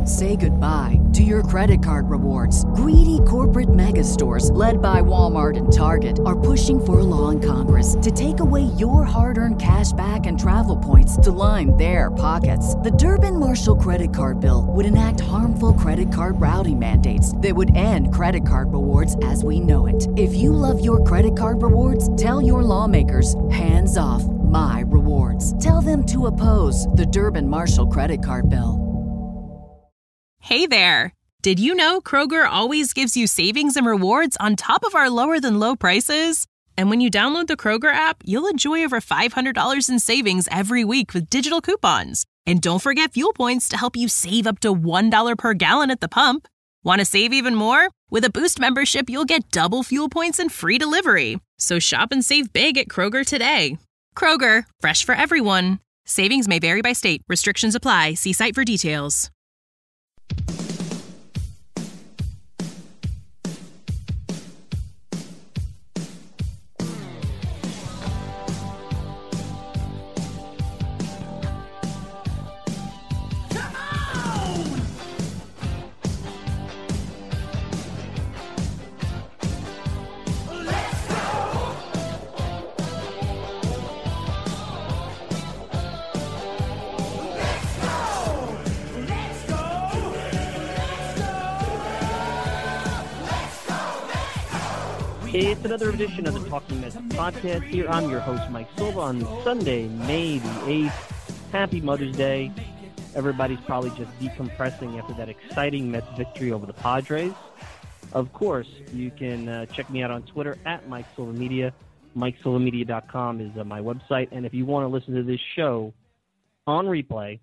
Say goodbye to your credit card rewards. Greedy corporate mega stores, led by Walmart and Target, are pushing for a law in Congress to take away your hard-earned cash back and travel points to line their pockets. The Durbin-Marshall credit card bill would enact harmful credit card routing mandates that would end credit card rewards as we know it. If you love your credit card rewards, tell your lawmakers, hands off my rewards. Tell them to oppose the Durbin-Marshall credit card bill. Hey there! Did you know Kroger always gives you savings and rewards on top of our lower-than-low prices? And when you download the Kroger app, you'll enjoy over $500 in savings every week with digital coupons. And don't forget fuel points to help you save up to $1 per gallon at the pump. Want to save even more? With a Boost membership, you'll get double fuel points and free delivery. So shop and save big at Kroger today. Kroger, fresh for everyone. Savings may vary by state. Restrictions apply. See site for details. It's another edition of the Talking Mets podcast. Here I'm your host, Mike Silva, on Sunday, May the 8th. Happy Mother's Day. Everybody's probably just decompressing after that exciting Mets victory over the Padres. Of course, you can check me out on Twitter at Mike Silva Media. MikeSilvaMedia.com is my website. And if you want to listen to this show on replay,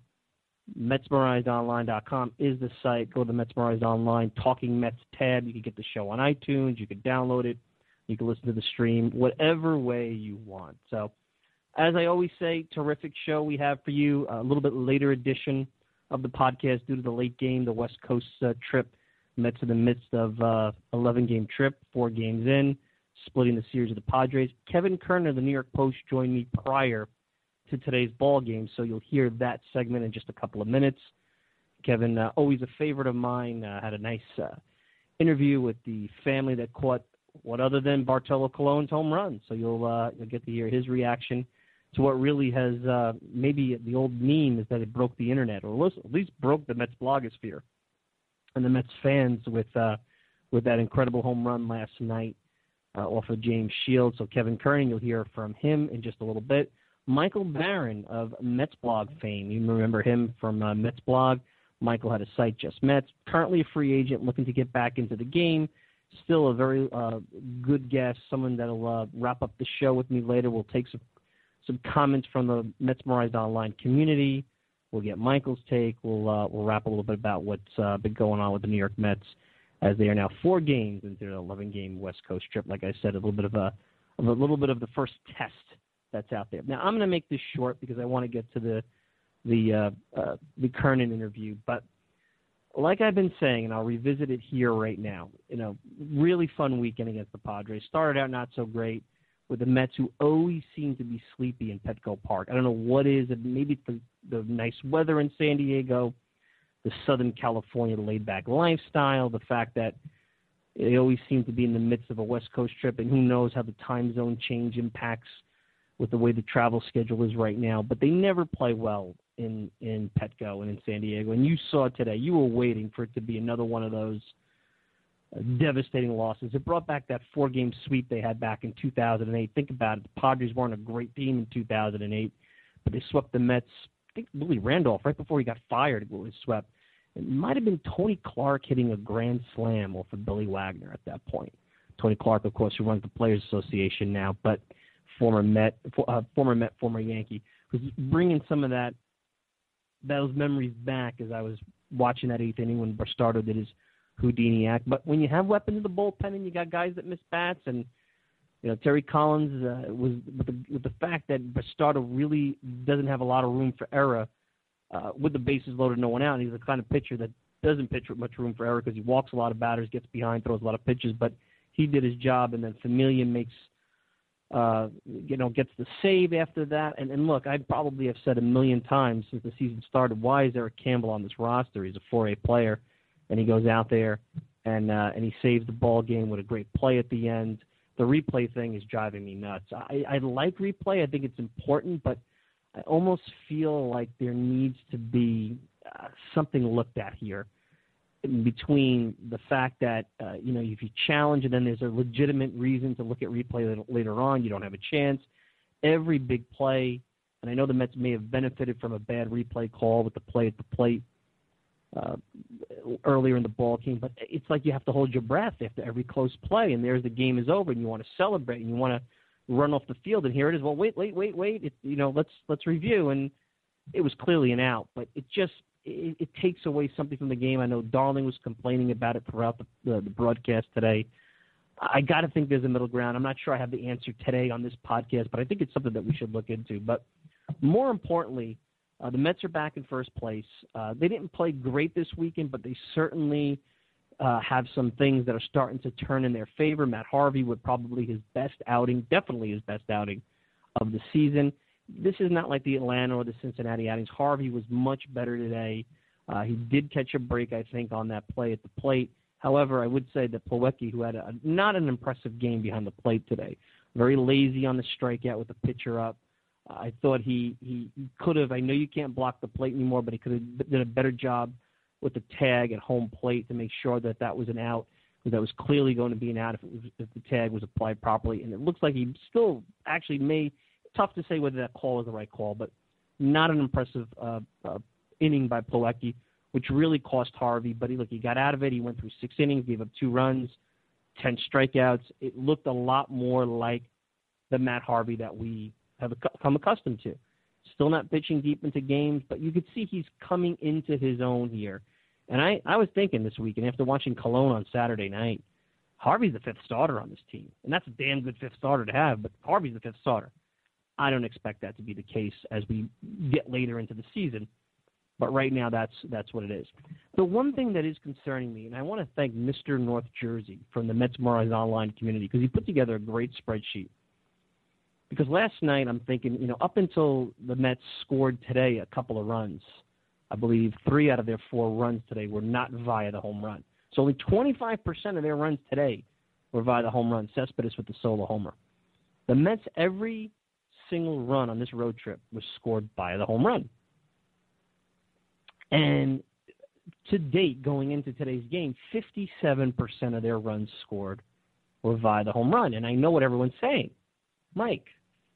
MetsMerizedOnline.com is the site. Go to the Metsmerized Online Talking Mets tab. You can get the show on iTunes. You can download it. You can listen to the stream, whatever way you want. So, as I always say, terrific show we have for you. A little bit later edition of the podcast due to the late game, the West Coast trip. Mets in the midst of 11-game trip, 4 games in, splitting the series of the Padres. Kevin Kerner of the New York Post joined me prior to today's ball game, so you'll hear that segment in just a couple of minutes. Kevin, always a favorite of mine, had a nice interview with the family that caught what other than Bartolo Colon's home run. So you'll get to hear his reaction to what really has maybe the old meme is that it broke the internet, or at least broke the Mets blogosphere and the Mets fans with that incredible home run last night off of James Shields. So Kevin Kernan, you'll hear from him in just a little bit. Michael Barron of Mets Blog fame. You remember him from Mets Blog. Michael had a site, Just Mets. Currently a free agent looking to get back into the game. Still a very good guest, someone that will wrap up the show with me later. We'll take some comments from the Metsmerized Online community. We'll get Michael's take. We'll wrap a little bit about what's been going on with the New York Mets as they are now 4 games into their 11-game West Coast trip. Like I said, a little bit of the first test that's out there. Now I'm going to make this short because I want to get to the Kernan interview, but like I've been saying, and I'll revisit it here right now, really fun weekend against the Padres. Started out not so great with the Mets, who always seem to be sleepy in Petco Park. I don't know what is it. Maybe it's the nice weather in San Diego, the Southern California laid-back lifestyle, the fact that they always seem to be in the midst of a West Coast trip, and who knows how the time zone change impacts with the way the travel schedule is right now. But they never play well in Petco and in San Diego. And you saw today, you were waiting for it to be another one of those devastating losses. It brought back that 4-game sweep they had back in 2008. Think about it. The Padres weren't a great team in 2008, but they swept the Mets. I think Willie Randolph, right before he got fired, was swept. It might have been Tony Clark hitting a grand slam off of Billy Wagner at that point. Tony Clark, of course, who runs the Players Association now, but former Yankee, who's bringing some of those memories back as I was watching that 8th inning when Bastardo did his Houdini act. But when you have weapons in the bullpen and you got guys that miss bats, and Terry Collins was with the fact that Bastardo really doesn't have a lot of room for error with the bases loaded, no one out. And he's the kind of pitcher that doesn't pitch with much room for error because he walks a lot of batters, gets behind, throws a lot of pitches. But he did his job, and then Familia makes gets the save after that. And look, I probably have said a million times since the season started, why is Eric Campbell on this roster? He's a 4A player, and he goes out there and he saves the ball game with a great play at the end. The replay thing is driving me nuts. I like replay. I think it's important, but I almost feel like there needs to be something looked at here in between the fact that, if you challenge and then there's a legitimate reason to look at replay later on, you don't have a chance. Every big play, and I know the Mets may have benefited from a bad replay call with the play at the plate earlier in the ball game, but it's like you have to hold your breath after every close play, and there's the game is over, and you want to celebrate, and you want to run off the field, and here it is. Well, wait. Let's review, and it was clearly an out, but it takes away something from the game. I know Darling was complaining about it throughout the broadcast today. I got to think there's a middle ground. I'm not sure I have the answer today on this podcast, but I think it's something that we should look into. But more importantly, the Mets are back in first place. They didn't play great this weekend, but they certainly have some things that are starting to turn in their favor. Matt Harvey with probably definitely his best outing of the season. This is not like the Atlanta or the Cincinnati outings. Harvey was much better today. He did catch a break, I think, on that play at the plate. However, I would say that Plawecki, who had not an impressive game behind the plate today, very lazy on the strikeout with the pitcher up. I thought he could have. I know you can't block the plate anymore, but he could have done a better job with the tag at home plate to make sure that was an out. That was clearly going to be an out if the tag was applied properly. And it looks like he still actually may. Tough to say whether that call was the right call, but not an impressive inning by Plawecki, which really cost Harvey. But he got out of it. He went through 6 innings, gave up 2 runs, 10 strikeouts. It looked a lot more like the Matt Harvey that we have come accustomed to. Still not pitching deep into games, but you could see he's coming into his own here. And I was thinking this weekend, after watching Cologne on Saturday night, Harvey's the 5th starter on this team. And that's a damn good 5th starter to have, but Harvey's the 5th starter. I don't expect that to be the case as we get later into the season, but right now that's what it is. The one thing that is concerning me, and I want to thank Mr. North Jersey from the Mets Marais Online community because he put together a great spreadsheet. Because last night I'm thinking, up until the Mets scored today a couple of runs, I believe 3 out of their 4 runs today were not via the home run. So only 25% of their runs today were via the home run. Cespedes with the solo homer. The Mets, every single run on this road trip was scored by the home run. And to date, going into today's game, 57% of their runs scored were via the home run. And I know what everyone's saying. Mike,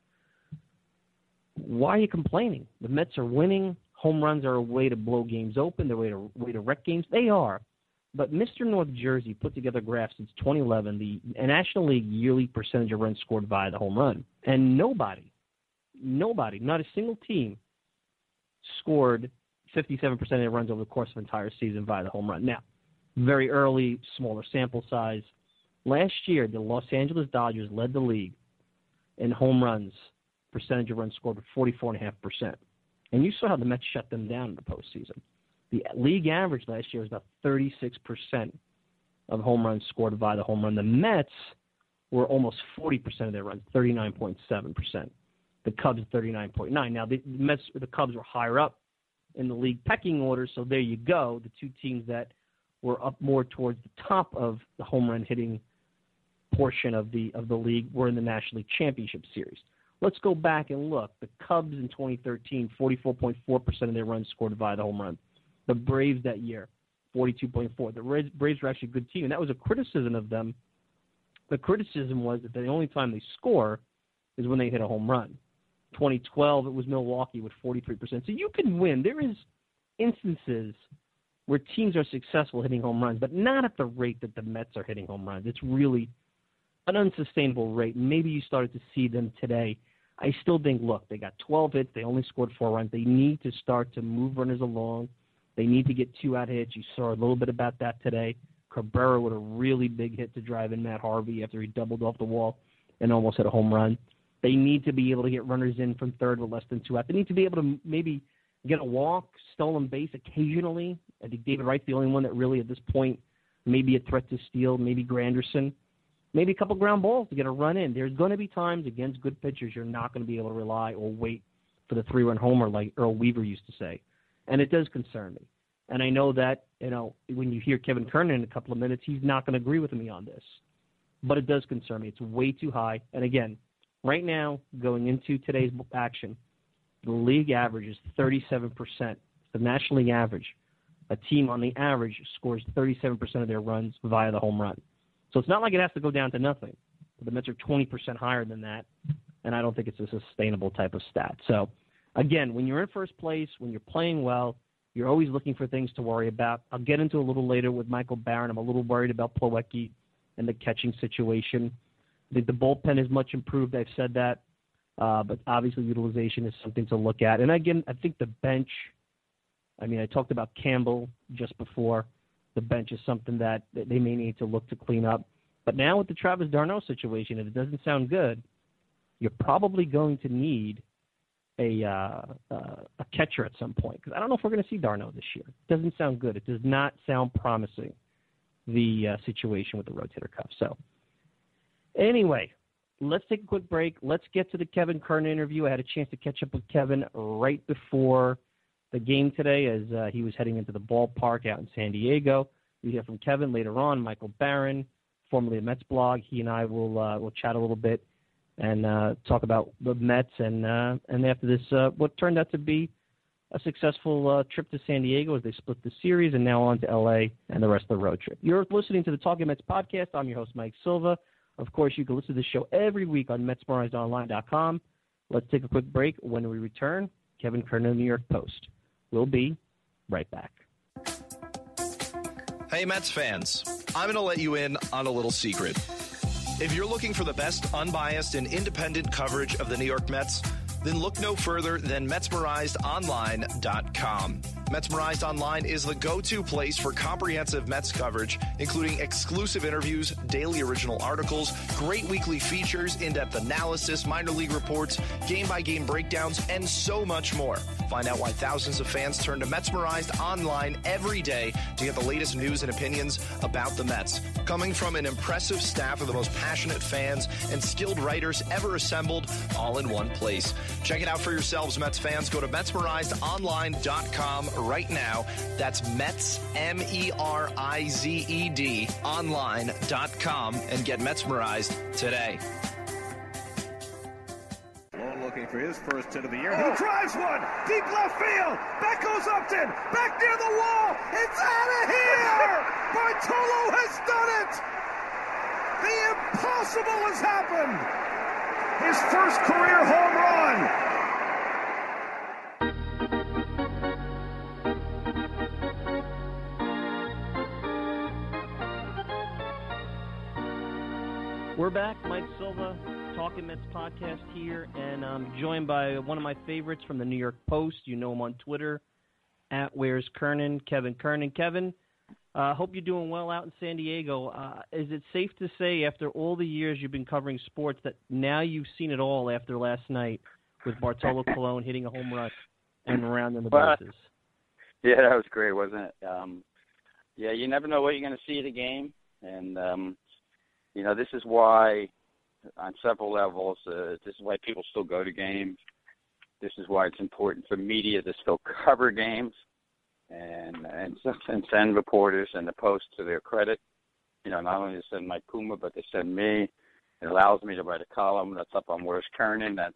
why are you complaining? The Mets are winning. Home runs are a way to blow games open. They're a way to wreck games. They are. But Mr. North Jersey put together graphs since 2011, the National League yearly percentage of runs scored via the home run. And nobody, not a single team scored 57% of their runs over the course of an entire season via the home run. Now, very early, smaller sample size. Last year, the Los Angeles Dodgers led the league in home runs, percentage of runs scored with 44.5%. And you saw how the Mets shut them down in the postseason. The league average last year was about 36% of home runs scored via the home run. The Mets were almost 40% of their runs, 39.7%. The Cubs 39.9. Now the Cubs were higher up in the league pecking order, so there you go. The 2 teams that were up more towards the top of the home run hitting portion of the league were in the National League Championship Series. Let's go back and look. The Cubs in 2013, 44.4% of their runs scored via the home run. The Braves that year, 42.4%. The Braves were actually a good team, and that was a criticism of them. The criticism was that the only time they score is when they hit a home run. 2012, it was Milwaukee with 43%. So you can win. There is instances where teams are successful hitting home runs, but not at the rate that the Mets are hitting home runs. It's really an unsustainable rate. Maybe you started to see them today. I still think, look, they got 12 hits. They only scored 4 runs. They need to start to move runners along. They need to get 2 out hits. You saw a little bit about that today. Cabrera with a really big hit to drive in Matt Harvey after he doubled off the wall and almost hit a home run. They need to be able to get runners in from third with less than 2 outs. They need to be able to maybe get a walk, stolen base occasionally. I think David Wright's the only one that really at this point may be a threat to steal, maybe Granderson. maybe a couple ground balls to get a run in. There's going to be times against good pitchers you're not going to be able to rely or wait for the 3-run homer like Earl Weaver used to say. And it does concern me. And I know that, when you hear Kevin Kernan in a couple of minutes, he's not going to agree with me on this. But it does concern me. It's way too high. And again, right now, going into today's action, the league average is 37%. The National League average. A team on the average scores 37% of their runs via the home run. So it's not like it has to go down to nothing. The Mets are 20% higher than that, and I don't think it's a sustainable type of stat. So, again, when you're in first place, when you're playing well, you're always looking for things to worry about. I'll get into a little later with Michael Barron. I'm a little worried about Plawecki and the catching situation. I think the bullpen is much improved. I've said that. But obviously utilization is something to look at. And, again, I think the bench, I talked about Campbell just before. The bench is something that they may need to look to clean up. But now with the Travis d'Arnaud situation, if it doesn't sound good, you're probably going to need a catcher at some point. Because I don't know if we're going to see d'Arnaud this year. It doesn't sound good. It does not sound promising, the situation with the rotator cuff. So anyway, let's take a quick break. Let's get to the Kevin Kernan interview. I had a chance to catch up with Kevin right before the game today as he was heading into the ballpark out in San Diego. We hear from Kevin later on. Michael Barron, formerly of Mets Blog, he and I will chat a little bit and talk about the Mets and after this, what turned out to be a successful trip to San Diego as they split the series and now on to L.A. and the rest of the road trip. You're listening to the Talking Mets podcast. I'm your host, Mike Silva. Of course, you can listen to the show every week on MetsMemorizedOnline.com. Let's take a quick break. When we return, Kevin Kernan of the New York Post. We'll be right back. Hey, Mets fans. I'm going to let you in on a little secret. If you're looking for the best unbiased and independent coverage of the New York Mets, then look no further than MetsMemorizedOnline.com. Metsmerized Online is the go-to place for comprehensive Mets coverage, including exclusive interviews, daily original articles, great weekly features, in-depth analysis, minor league reports, game-by-game breakdowns, and so much more. Find out why thousands of fans turn to Metsmerized Online every day to get the latest news and opinions about the Mets. Coming from an impressive staff of the most passionate fans and skilled writers ever assembled, all in one place. Check it out for yourselves, Mets fans. Go to MetsmerizedOnline.com right now. That's Mets, MERIZED, online.com, and get Metsmerized today. Lowe looking for his first hit of the year. He drives one, deep left field. Back goes Upton, back near the wall. It's out of here! Bartolo has done it! The impossible has happened! His first career home run! We're back, Mike Silva, Talking Mets podcast here, and I'm joined by one of my favorites from the New York Post. You know him on Twitter, @Where'sKernan, Kevin Kernan. Kevin, hope you're doing well out in San Diego. Is it safe to say, after all the years you've been covering sports, that now you've seen it all after last night with Bartolo Colon hitting a home run and rounding the bases? Yeah, that was great, wasn't it? Yeah, you never know what you're going to see at a game, and this is why, on several levels, this is why people still go to games. This is why it's important for media to still cover games and send reporters and the Post, to their credit. Not only to send Mike Puma, but they send me. It allows me to write a column that's up on Where's Kernan that,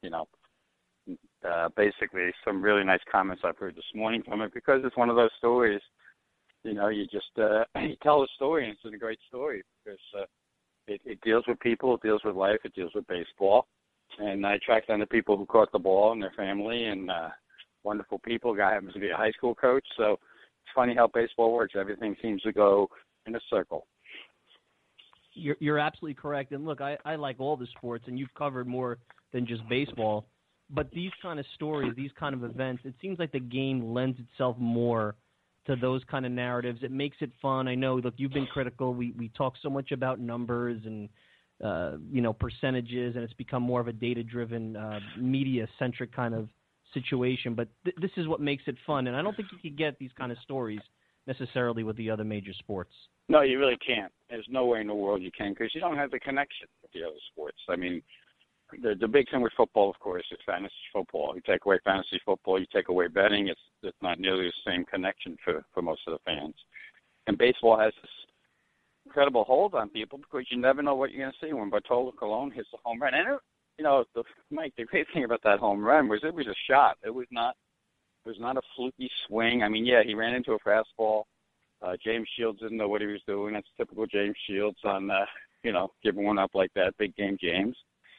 basically some really nice comments I've heard this morning from it, because it's one of those stories, you just you tell a story, and it's a great story because it deals with people, it deals with life, it deals with baseball. And I track down the people who caught the ball and their family, and wonderful people. Guy happens to be a high school coach. So it's funny how baseball works. Everything seems to go in a circle. You're absolutely correct. And look, I like all the sports, and you've covered more than just baseball. But these kind of stories, these kind of events, it seems like the game lends itself more to those kind of narratives. It makes it fun. I know, look, you've been critical. We talk so much about numbers and, percentages, and it's become more of a data-driven, media-centric kind of situation. But this is what makes it fun. And I don't think you could get these kind of stories necessarily with the other major sports. No, you really can't. There's no way in the world you can because you don't have the connection with the other sports. I mean, the big thing with football, of course, is fantasy football. You take away fantasy football, you take away betting, it's not nearly the same connection for most of the fans. And baseball has this incredible hold on people because you never know what you're going to see when Bartolo Colon hits a home run. And, Mike, the great thing about that home run was it was a shot. It was not a fluky swing. I mean, yeah, he ran into a fastball. James Shields didn't know what he was doing. That's typical James Shields on, giving one up like that, big game James.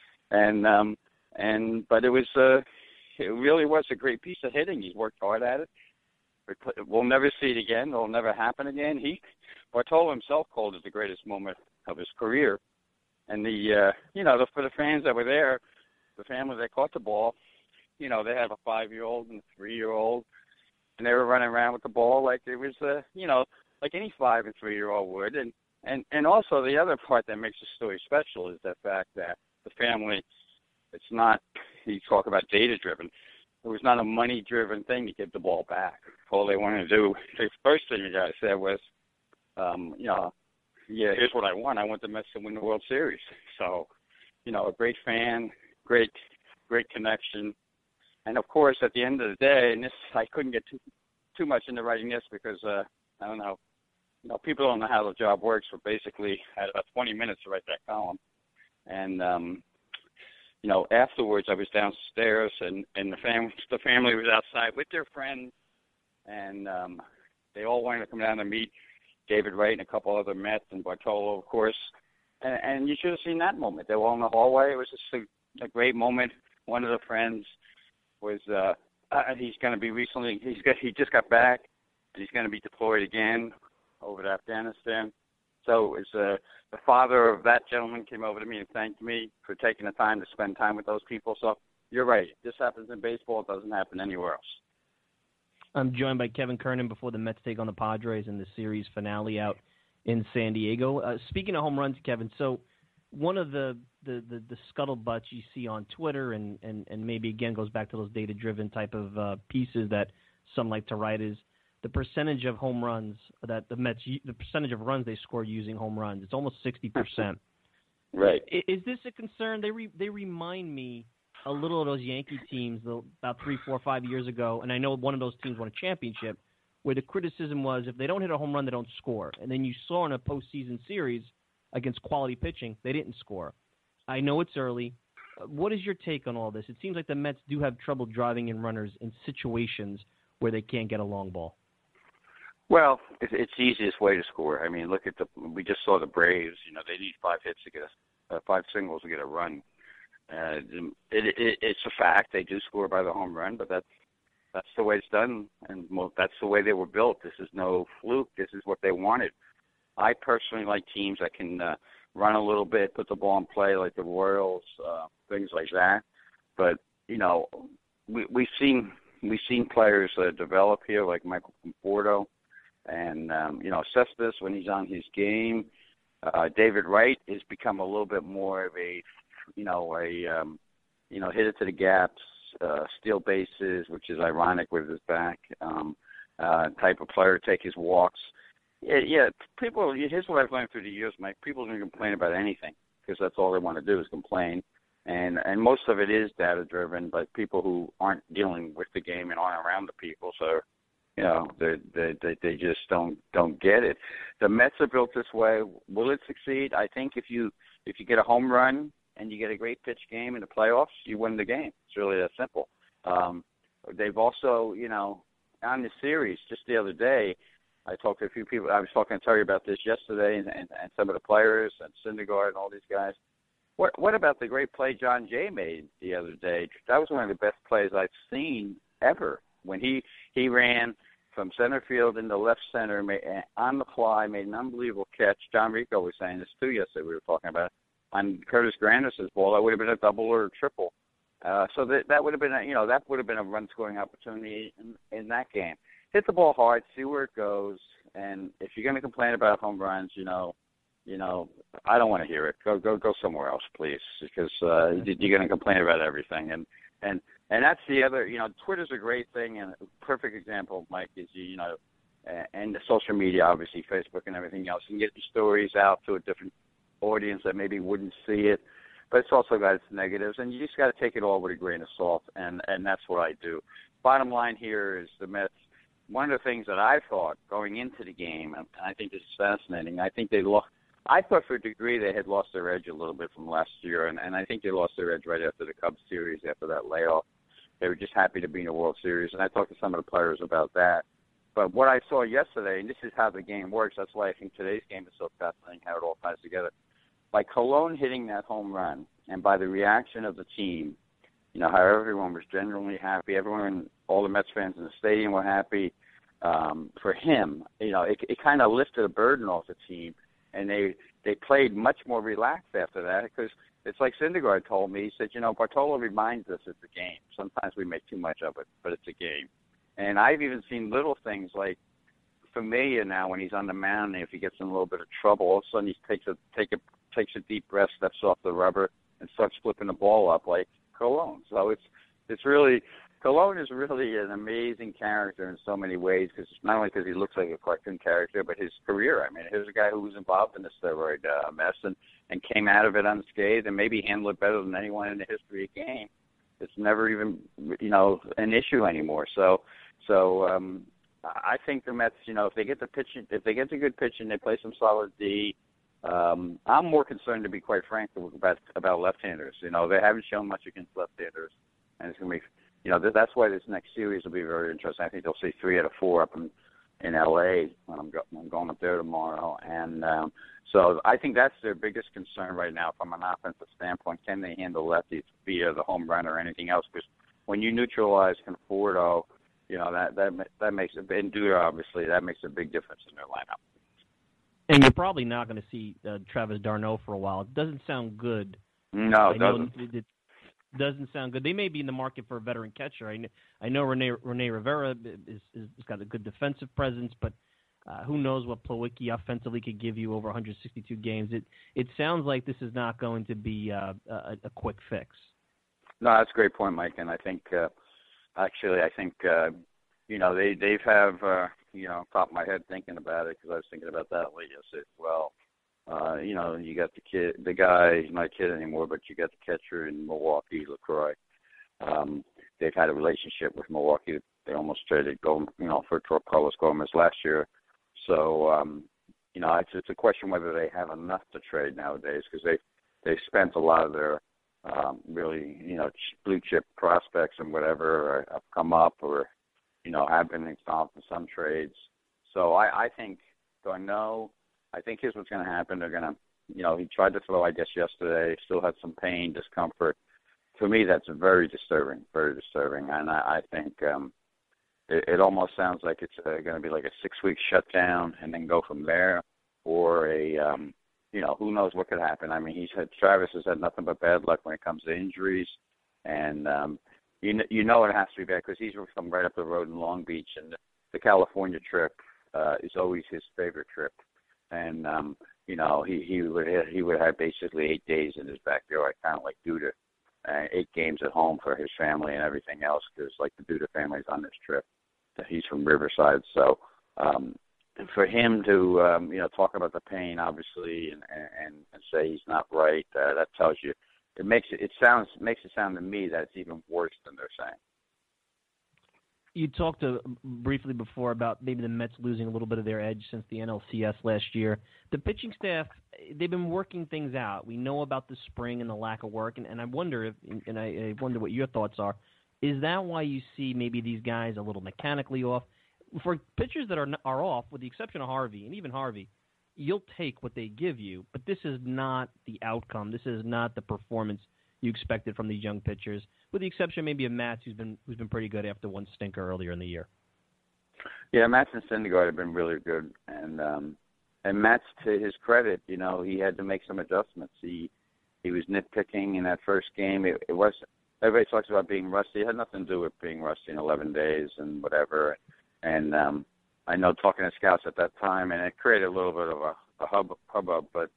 But it really was a great piece of hitting. He's worked hard at it. We'll never see it again. It'll never happen again. Bartolo himself called it the greatest moment of his career. And for the fans that were there, the family that caught the ball, they have a 5-year-old and a 3-year-old, and they were running around with the ball like it was, like any 5 and 3-year-old would. And also the other part that makes the story special is the fact that the family, it's not, you talk about data-driven. It was not a money-driven thing to give the ball back. All they wanted to do, the first thing the guy said was, here's what I want. I want the Mets to win the World Series. So, a great fan, great connection. And, of course, at the end of the day, and this, I couldn't get too much into writing this because, I don't know, people don't know how the job works, but basically I had about 20 minutes to write that column. And, afterwards I was downstairs and the family was outside with their friends, and they all wanted to come down to meet David Wright and a couple other Mets and Bartolo, of course. And you should have seen that moment. They were all in the hallway. It was just a great moment. One of the friends was he's going to be he just got back, and he's going to be deployed again over to Afghanistan. So it was, the father of that gentleman came over to me and thanked me for taking the time to spend time with those people. So you're right. This happens in baseball. It doesn't happen anywhere else. I'm joined by Kevin Kernan before the Mets take on the Padres in the series finale out in San Diego. Speaking of home runs, Kevin, so one of the scuttlebutts you see on Twitter and maybe, again, goes back to those data-driven type of pieces that some like to write is the percentage of home runs that the Mets, the percentage of runs they score using home runs. It's almost 60%. Right. Is this a concern? They remind me a little of those Yankee teams about 3, 4, 5 years ago, and I know one of those teams won a championship, where the criticism was if they don't hit a home run, they don't score. And then you saw in a postseason series against quality pitching, they didn't score. I know it's early. What is your take on all this? It seems like the Mets do have trouble driving in runners in situations where they can't get a long ball. Well, it's the easiest way to score. I mean, look at we just saw the Braves. They need 5 hits to get 5 singles to get a run. It's a fact. They do score by the home run, but that's the way it's done, and that's the way they were built. This is no fluke. This is what they wanted. I personally like teams that can run a little bit, put the ball in play, like the Royals, things like that. But we've seen players develop here, like Michael Conforto, and Cespedes when he's on his game. David Wright has become a little bit more of a hit it to the gaps, steal bases, which is ironic with his back, type of player, take his walks. Yeah, people, here's what I've learned through the years, Mike. People don't complain about anything because that's all they want to do is complain. And most of it is data-driven, but people who aren't dealing with the game and aren't around the people, so, they just don't get it. The Mets are built this way. Will it succeed? I think if you get a home run and you get a great pitch game in the playoffs, you win the game. It's really that simple. They've also, on the series just the other day, I talked to a few people. I was talking to Terry about this yesterday, and some of the players and Syndergaard and all these guys. What about the great play John Jay made the other day? That was one of the best plays I've seen ever. When he ran from center field into left center, on the fly, made an unbelievable catch. John Rico was saying this too yesterday. We were talking about on Curtis Grander's ball. That would have been a double or a triple. So that would have been a run scoring opportunity in that game. Hit the ball hard, see where it goes, and if you're going to complain about home runs, I don't want to hear it. Go somewhere else, please, because you're going to complain about everything. And that's the other. Twitter's a great thing, and a perfect example, Mike, is and the social media, obviously, Facebook and everything else, and get the stories out to a different audience that maybe wouldn't see it. But it's also got its negatives, and you just got to take it all with a grain of salt, and that's what I do. Bottom line here is the Mets. One of the things that I thought going into the game, and I think this is fascinating, I think they lost. I thought for a degree they had lost their edge a little bit from last year, and I think they lost their edge right after the Cubs series, after that layoff. They were just happy to be in the World Series, and I talked to some of the players about that. But what I saw yesterday, and this is how the game works, that's why I think today's game is so fascinating, how it all ties together. By Colon hitting that home run, and by the reaction of the team, how everyone was genuinely happy, everyone, all the Mets fans in the stadium were happy for him. It kind of lifted a burden off the team, and they played much more relaxed after that, because it's like Syndergaard told me. He said, Bartolo reminds us it's a game. Sometimes we make too much of it, but it's a game. And I've even seen little things like Familia now when he's on the mound, and if he gets in a little bit of trouble, all of a sudden he takes a deep breath, steps off the rubber, and starts flipping the ball up like Colon. So it's really Colon is really an amazing character in so many ways, because not only because he looks like a cartoon character, but his career. I mean, here's a guy who was involved in the steroid mess and came out of it unscathed, and maybe handled it better than anyone in the history of the game. It's never even an issue anymore. So I think the Mets, if they get the pitching, if they get the good pitching, they play some solid D. I'm more concerned, to be quite frank, about left-handers. They haven't shown much against left-handers, and it's going to be, that's why this next series will be very interesting. I think they'll see 3 out of 4 up in L.A. when I'm going up there tomorrow, and so I think that's their biggest concern right now from an offensive standpoint. Can they handle lefties via the home run or anything else? Because when you neutralize Conforto, that makes a big, and Duda, obviously, that makes a big difference in their lineup. And you're probably not going to see Travis d'Arnaud for a while. It doesn't sound good. No, it doesn't. It doesn't sound good. They may be in the market for a veteran catcher. I know Rene Rivera has got a good defensive presence, but who knows what Plawecki offensively could give you over 162 games. It sounds like this is not going to be a quick fix. No, that's a great point, Mike. And I think, they've have, top of my head thinking about it, because I was thinking about that late yesterday as well. You got the guy, he's not a kid anymore, but you got the catcher in Milwaukee, LaCroix. They've had a relationship with Milwaukee. They almost traded for Carlos Gomez last year. So, it's a question whether they have enough to trade nowadays, because they've spent a lot of their really, blue chip prospects and whatever have come up or, have been involved in some trades. So I think D'Arnaud, I think here's what's going to happen. They're going to, he tried to throw, I guess, yesterday, still had some pain, discomfort. For me, that's very disturbing. And I think it almost sounds like it's going to be like a 6-week shutdown and then go from there, or who knows what could happen. I mean, Travis has had nothing but bad luck when it comes to injuries, and it has to be bad because he's from right up the road in Long Beach, and the California trip is always his favorite trip. And he would have basically 8 days in his backyard, kind of like Duda, 8 games at home for his family and everything else, because like the Duda family's on this trip. He's from Riverside, so for him to talk about the pain, obviously, and say he's not right, that tells you. It makes it sound to me that it's even worse than they're saying. You talked briefly before about maybe the Mets losing a little bit of their edge since the NLCS last year. The pitching staff, they've been working things out. We know about the spring and the lack of work, and I wonder I wonder what your thoughts are. Is that why you see maybe these guys a little mechanically off? For pitchers that are off, with the exception of Harvey, and even Harvey, you'll take what they give you, but this is not the outcome. This is not the performance you expected from these young pitchers, with the exception maybe of Matz, who's been pretty good after one stinker earlier in the year. Yeah, Matz and Syndergaard have been really good, and Matz, to his credit, he had to make some adjustments. He was nitpicking in that first game. It was, everybody talks about being rusty. It had nothing to do with being rusty in 11 days and whatever. And I know talking to scouts at that time, and it created a little bit of a hubbub, but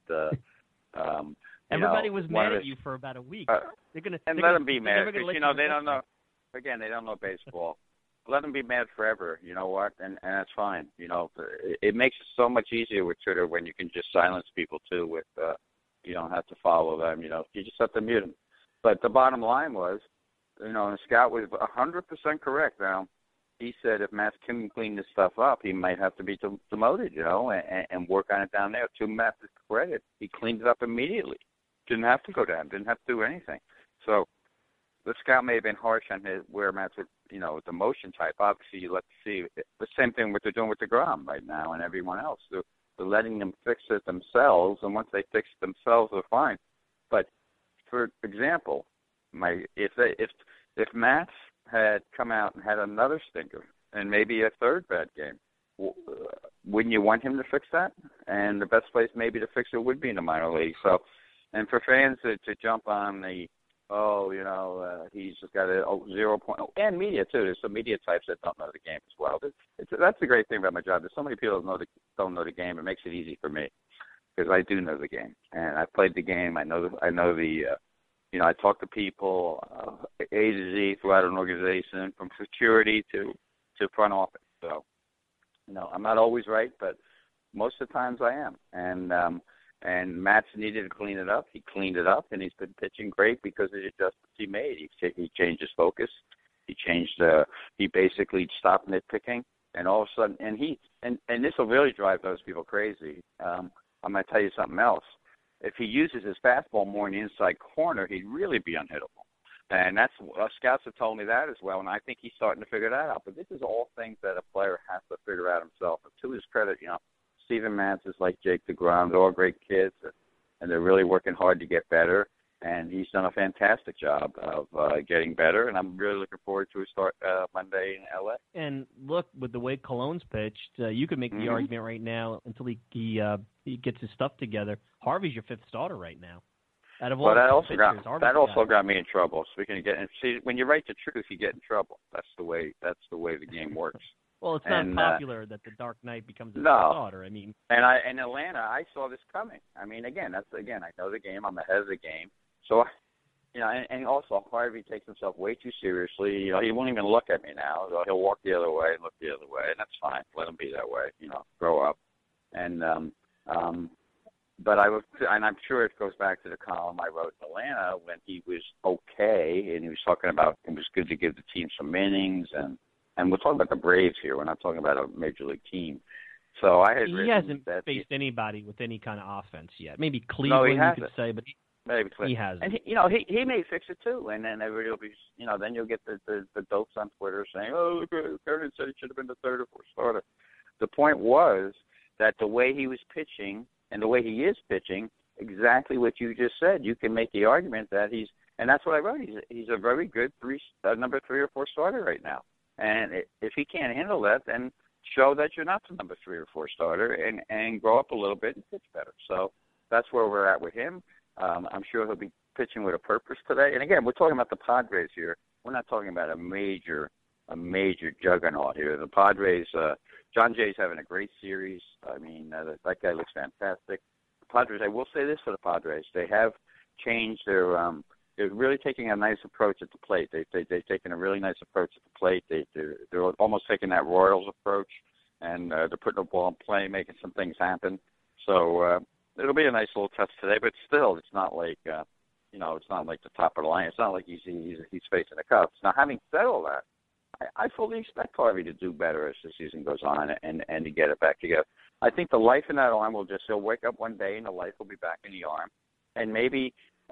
everybody was mad at you for about a week. Let them be mad, because they don't know. Again, they don't know baseball. let them be mad forever. You know what? And that's fine. You know, it makes it so much easier with Twitter when you can just silence people too. With you don't have to follow them. You know, you just have to mute them. But the bottom line was, you know, and Scott was 100% correct. Now, he said if Matt can clean this stuff up, he might have to be demoted, you know, and work on it down there. To Matt's credit, he cleaned it up immediately. Didn't have to go down. Didn't have to do anything. So the Scout may have been harsh on where Matt's, you know, the motion type. Obviously, you let see the same thing what they're doing with DeGrom right now and everyone else. They're letting them fix it themselves, and once they fix it themselves, they're fine. But for example, if Matt had come out and had another stinker and maybe a third bad game, wouldn't you want him to fix that? And the best place maybe to fix it would be in the minor league. So, and for fans to jump on the, he's just got a 0 point, and media too. There's some media types that don't know the game as well. That's the great thing about my job. There's so many people that don't know the game. It makes it easy for me because I do know the game and I've played the game. I know the. I talk to people A to Z throughout an organization, from security to front office. So, I'm not always right, but most of the times I am. And Matt's needed to clean it up. He cleaned it up, and he's been pitching great because of the adjustments he made. He changed his focus. He basically stopped nitpicking, and all of a sudden, and this will really drive those people crazy. I'm going to tell you something else. If he uses his fastball more in the inside corner, he'd really be unhittable. And that's scouts have told me that as well, and I think he's starting to figure that out. But this is all things that a player has to figure out himself. And to his credit, Steven Matz is like Jake DeGrom. They're all great kids, and they're really working hard to get better. And he's done a fantastic job of getting better, and I'm really looking forward to his start Monday in L.A. And look, with the way Cologne's pitched, you could make the argument right now until he gets his stuff together. Harvey's your fifth starter right now. Out of all that also got me in trouble. Speaking of when you write the truth, you get in trouble. That's the way the game works. Well, it's not popular that the Dark Knight becomes a starter. I mean, and in Atlanta, I saw this coming. I mean, I know the game. I'm ahead of the game. So, and also Harvey takes himself way too seriously. He won't even look at me now. He'll walk the other way and look the other way, and that's fine. Let him be that way. Grow up. And but I'm sure it goes back to the column I wrote in Atlanta when he was okay, and he was talking about it was good to give the team some innings, and we're talking about the Braves here. We're not talking about a major league team. So he hasn't faced anybody with any kind of offense yet. Maybe Cleveland, you could say, but he hasn't. And he may fix it too, and then everybody will be, then you'll get the dopes on Twitter saying, "Oh, Kevin said he should have been the third or fourth starter." The point was that the way he was pitching and the way he is pitching, exactly what you just said, you can make the argument that and that's what I wrote. He's a very good number 3 or 4 starter right now, and if he can't handle that, then show that you're not the number 3 or 4 starter and grow up a little bit and pitch better. So that's where we're at with him. I'm sure he'll be pitching with a purpose today. And again, we're talking about the Padres here. We're not talking about a major juggernaut here. The Padres, John Jay's having a great series. I mean, that guy looks fantastic. The Padres, I will say this for the Padres, they have changed their. They're really taking a nice approach at the plate. They've taken a really nice approach at the plate. They're almost taking that Royals approach, and they're putting the ball in play, making some things happen. So. It'll be a nice little test today, but still, it's not like it's not like the top of the line. It's not like he's facing the Cubs. Now, having said all that, I fully expect Harvey to do better as the season goes on and to get it back together. I think the life in that arm he'll wake up one day and the life will be back in the arm, and maybe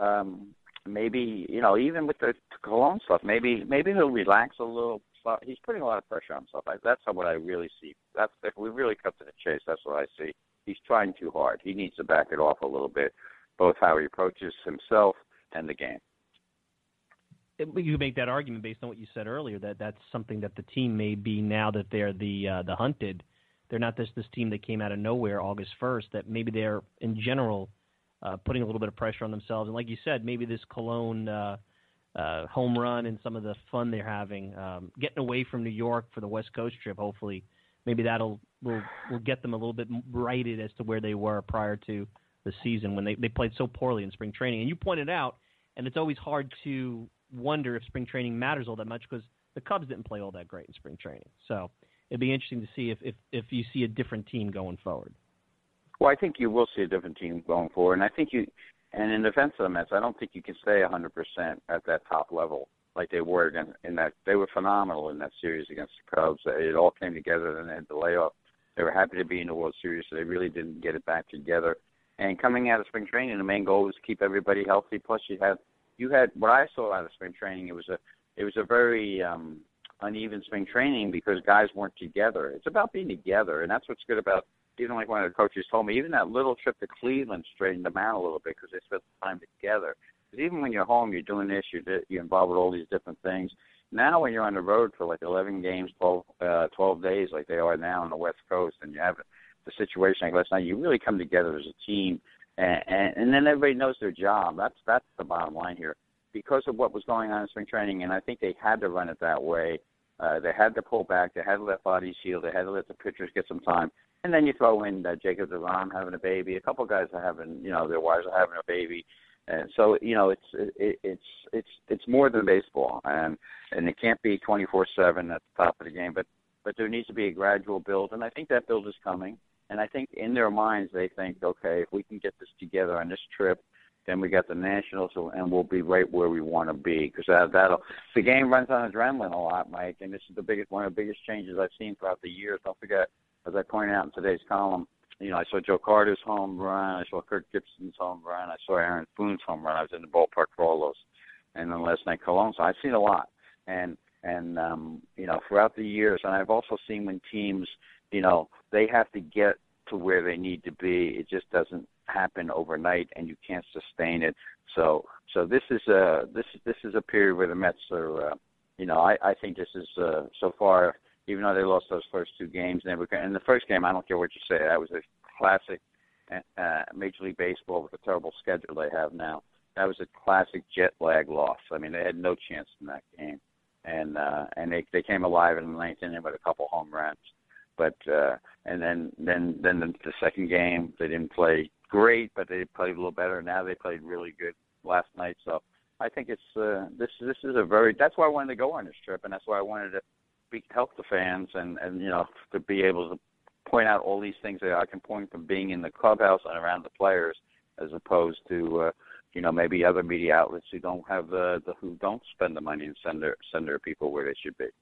even with the Cologne stuff, maybe he'll relax a little. He's putting a lot of pressure on himself. That's what I really see. If we really cut to the chase, that's what I see. He's trying too hard. He needs to back it off a little bit, both how he approaches himself and the game. You make that argument based on what you said earlier, that that's something that the team may be now that they're the hunted. They're not this team that came out of nowhere August 1st, that maybe they're, in general, putting a little bit of pressure on themselves. And like you said, maybe this Cologne home run and some of the fun they're having, getting away from New York for the West Coast trip, hopefully, maybe will get them a little bit righted as to where they were prior to the season when they played so poorly in spring training. And you pointed out, and it's always hard to wonder if spring training matters all that much because the Cubs didn't play all that great in spring training. So it'd be interesting to see if you see a different team going forward. Well, I think you will see a different team going forward, and I think and in defense of the Mets, I don't think you can stay 100% at that top level like they were in that. They were phenomenal in that series against the Cubs. It all came together, and they had the layoff. They were happy to be in the World Series, so they really didn't get it back together. And coming out of spring training, the main goal was to keep everybody healthy. Plus, you had what I saw out of spring training. It was a very uneven spring training because guys weren't together. It's about being together, and that's what's good about. Even like one of the coaches told me, even that little trip to Cleveland straightened them out a little bit because they spent time together. Because even when you're home, you're doing this, you're involved with all these different things. Now when you're on the road for like 11 games, 12 days like they are now on the West Coast, and you have the situation like last night, you really come together as a team, and then everybody knows their job. That's the bottom line here. Because of what was going on in spring training, and I think they had to run it that way, they had to pull back, they had to let bodies heal, they had to let the pitchers get some time. And then you throw in Jacob deGrom having a baby. A couple of guys are having, their wives are having a baby, and so it's more than baseball, and it can't be 24/7 at the top of the game. But there needs to be a gradual build, and I think that build is coming. And I think in their minds they think, okay, if we can get this together on this trip, then we got the Nationals, and we'll be right where we want to be. Because the game runs on adrenaline a lot, Mike, and this is one of the biggest changes I've seen throughout the years. Don't forget, as I pointed out in today's column, I saw Joe Carter's home run, I saw Kirk Gibson's home run, I saw Aaron Boone's home run. I was in the ballpark for all those, and then last night Cologne. So I've seen a lot, and throughout the years, and I've also seen when teams, they have to get to where they need to be. It just doesn't happen overnight, and you can't sustain it. So this is a period where the Mets are, I think this is so far. Even though they lost those first two games, in the first game, I don't care what you say, that was a classic Major League Baseball with the terrible schedule they have now. That was a classic jet lag loss. I mean, they had no chance in that game, and they came alive in the ninth inning with a couple home runs. But and then the second game, they didn't play great, but they played a little better. Now they played really good last night. So I think it's this is a very. That's why I wanted to go on this trip, and that's why I wanted to help the fans and to be able to point out all these things that I can point from being in the clubhouse and around the players, as opposed to maybe other media outlets who don't have who don't spend the money and send their people where they should be.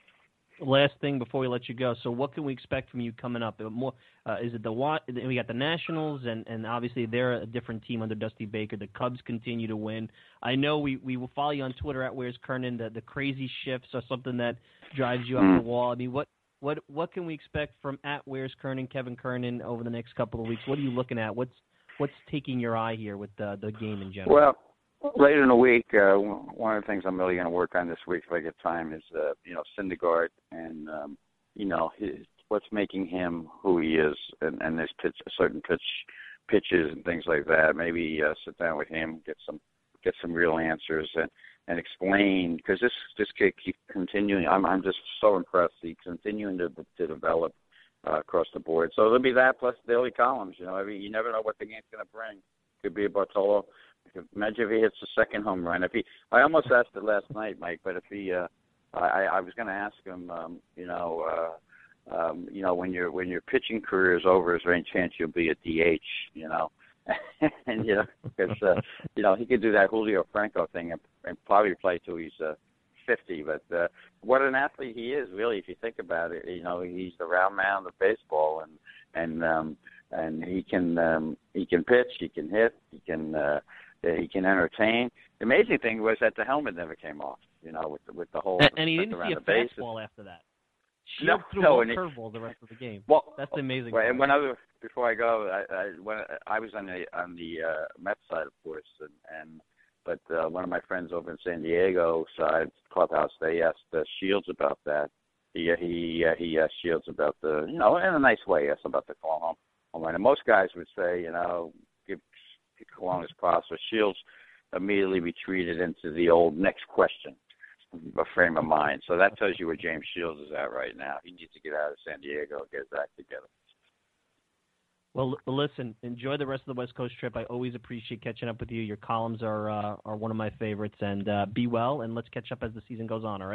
Last thing before we let you go. So what can we expect from you coming up? More is it we got the Nationals, and obviously they're a different team under Dusty Baker. The Cubs continue to win. I know we will follow you on Twitter at Where's Kernan. The crazy shifts are something that drives you up the wall. I mean, what can we expect from at Where's Kernan, Kevin Kernan, over the next couple of weeks? What are you looking at? What's taking your eye here with the game in general? Well, later in the week, one of the things I'm really going to work on this week, if I get time, is Syndergaard and what's making him who he is, and there's certain pitches and things like that. Maybe sit down with him, get some real answers, and explain, because this kid keeps continuing. I'm just so impressed. He's continuing to develop across the board. So there'll be that plus daily columns. You never know what the game's going to bring. Could be a Bartolo. Imagine if he hits the second home run. I almost asked it last night, Mike, but if he, I was going to ask him, when your pitching career is over, is there any chance you'll be a DH? And because he could do that Julio Franco thing and probably play till he's 50. But what an athlete he is, really, if you think about it. He's the round mound of baseball, and he can pitch, he can hit, he can entertain. The amazing thing was that the helmet never came off, with the whole. And he didn't see a fastball after that. Shields threw all curveball the rest of the game. Well, that's the amazing. Right, and before I go, I was on the Mets side, of course, but one of my friends over in San Diego side clubhouse, they asked Shields about that. He asked Shields about in a nice way, asked about the home run. And most guys would say, give Cologne his props. So Shields immediately retreated into the old next question frame of mind. So that tells you where James Shields is at right now. He needs to get out of San Diego, get his act together. Well, listen, enjoy the rest of the West Coast trip. I always appreciate catching up with you. Your columns are one of my favorites. And be well, and let's catch up as the season goes on, all right?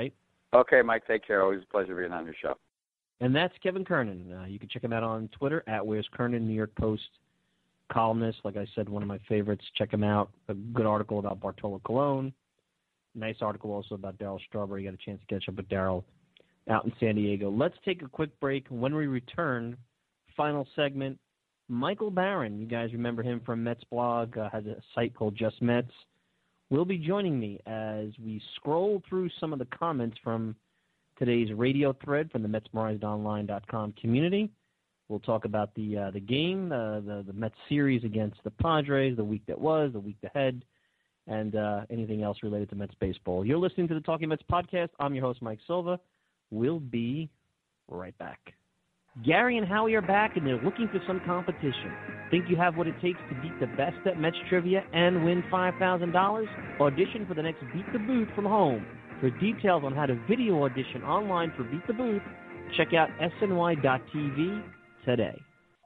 Okay, Mike, take care. Always a pleasure being on your show. And that's Kevin Kernan. You can check him out on Twitter at Where's Kernan, New York Post columnist. Like I said, one of my favorites. Check him out. A good article about Bartolo Colon. Nice article also about Darryl Strawberry. Got a chance to catch up with Darryl out in San Diego. Let's take a quick break. When we return, final segment, Michael Barron. You guys remember him from Mets blog, has a site called Just Mets. Will be joining me as we scroll through some of the comments from today's radio thread from the MetsMemorizedOnline.com community. We'll talk about the game, the Mets series against the Padres, the week that was, the week ahead, and anything else related to Mets baseball. You're listening to the Talking Mets podcast. I'm your host, Mike Silva. We'll be right back. Gary and Howie are back, and they're looking for some competition. Think you have what it takes to beat the best at Mets trivia and win $5,000? Audition for the next Beat the Booth from home. For details on how to video audition online for Beat the Booth, check out sny.tv today.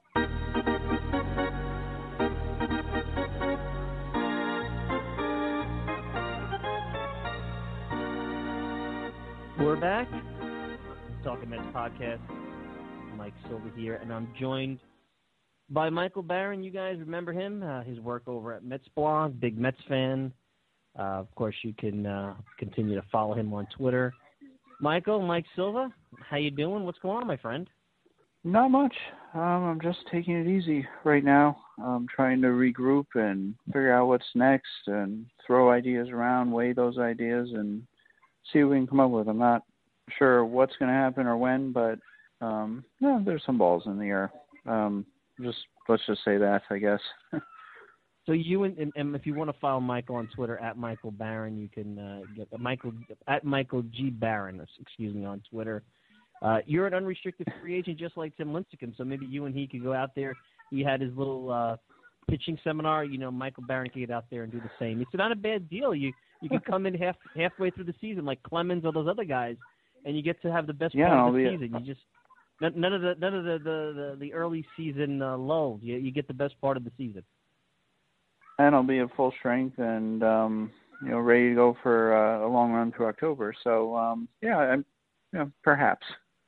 We're back. Talking Mets podcast. Mike Silva here, and I'm joined by Michael Barron. You guys remember him, his work over at Mets blog, big Mets fan. Of course, you can continue to follow him on Twitter. Mike Silva, how you doing? What's going on, my friend? Not much. I'm just taking it easy right now. I'm trying to regroup and figure out what's next and throw ideas around, weigh those ideas, and see what we can come up with. I'm not sure what's going to happen or when, but there's some balls in the air. Let's just say that, I guess. So you and if you want to follow Michael on Twitter at Michael Barron, you can get Michael G Barron, on Twitter. You're an unrestricted free agent, just like Tim Lincecum. So maybe you and he could go out there. He had his little pitching seminar. Michael Barron could get out there and do the same. It's not a bad deal. You can come in halfway through the season like Clemens or those other guys, and you get to have the best part of the season. You just none of the early season lulls. You get the best part of the season. And I'll be at full strength and ready to go for a long run through October. So perhaps.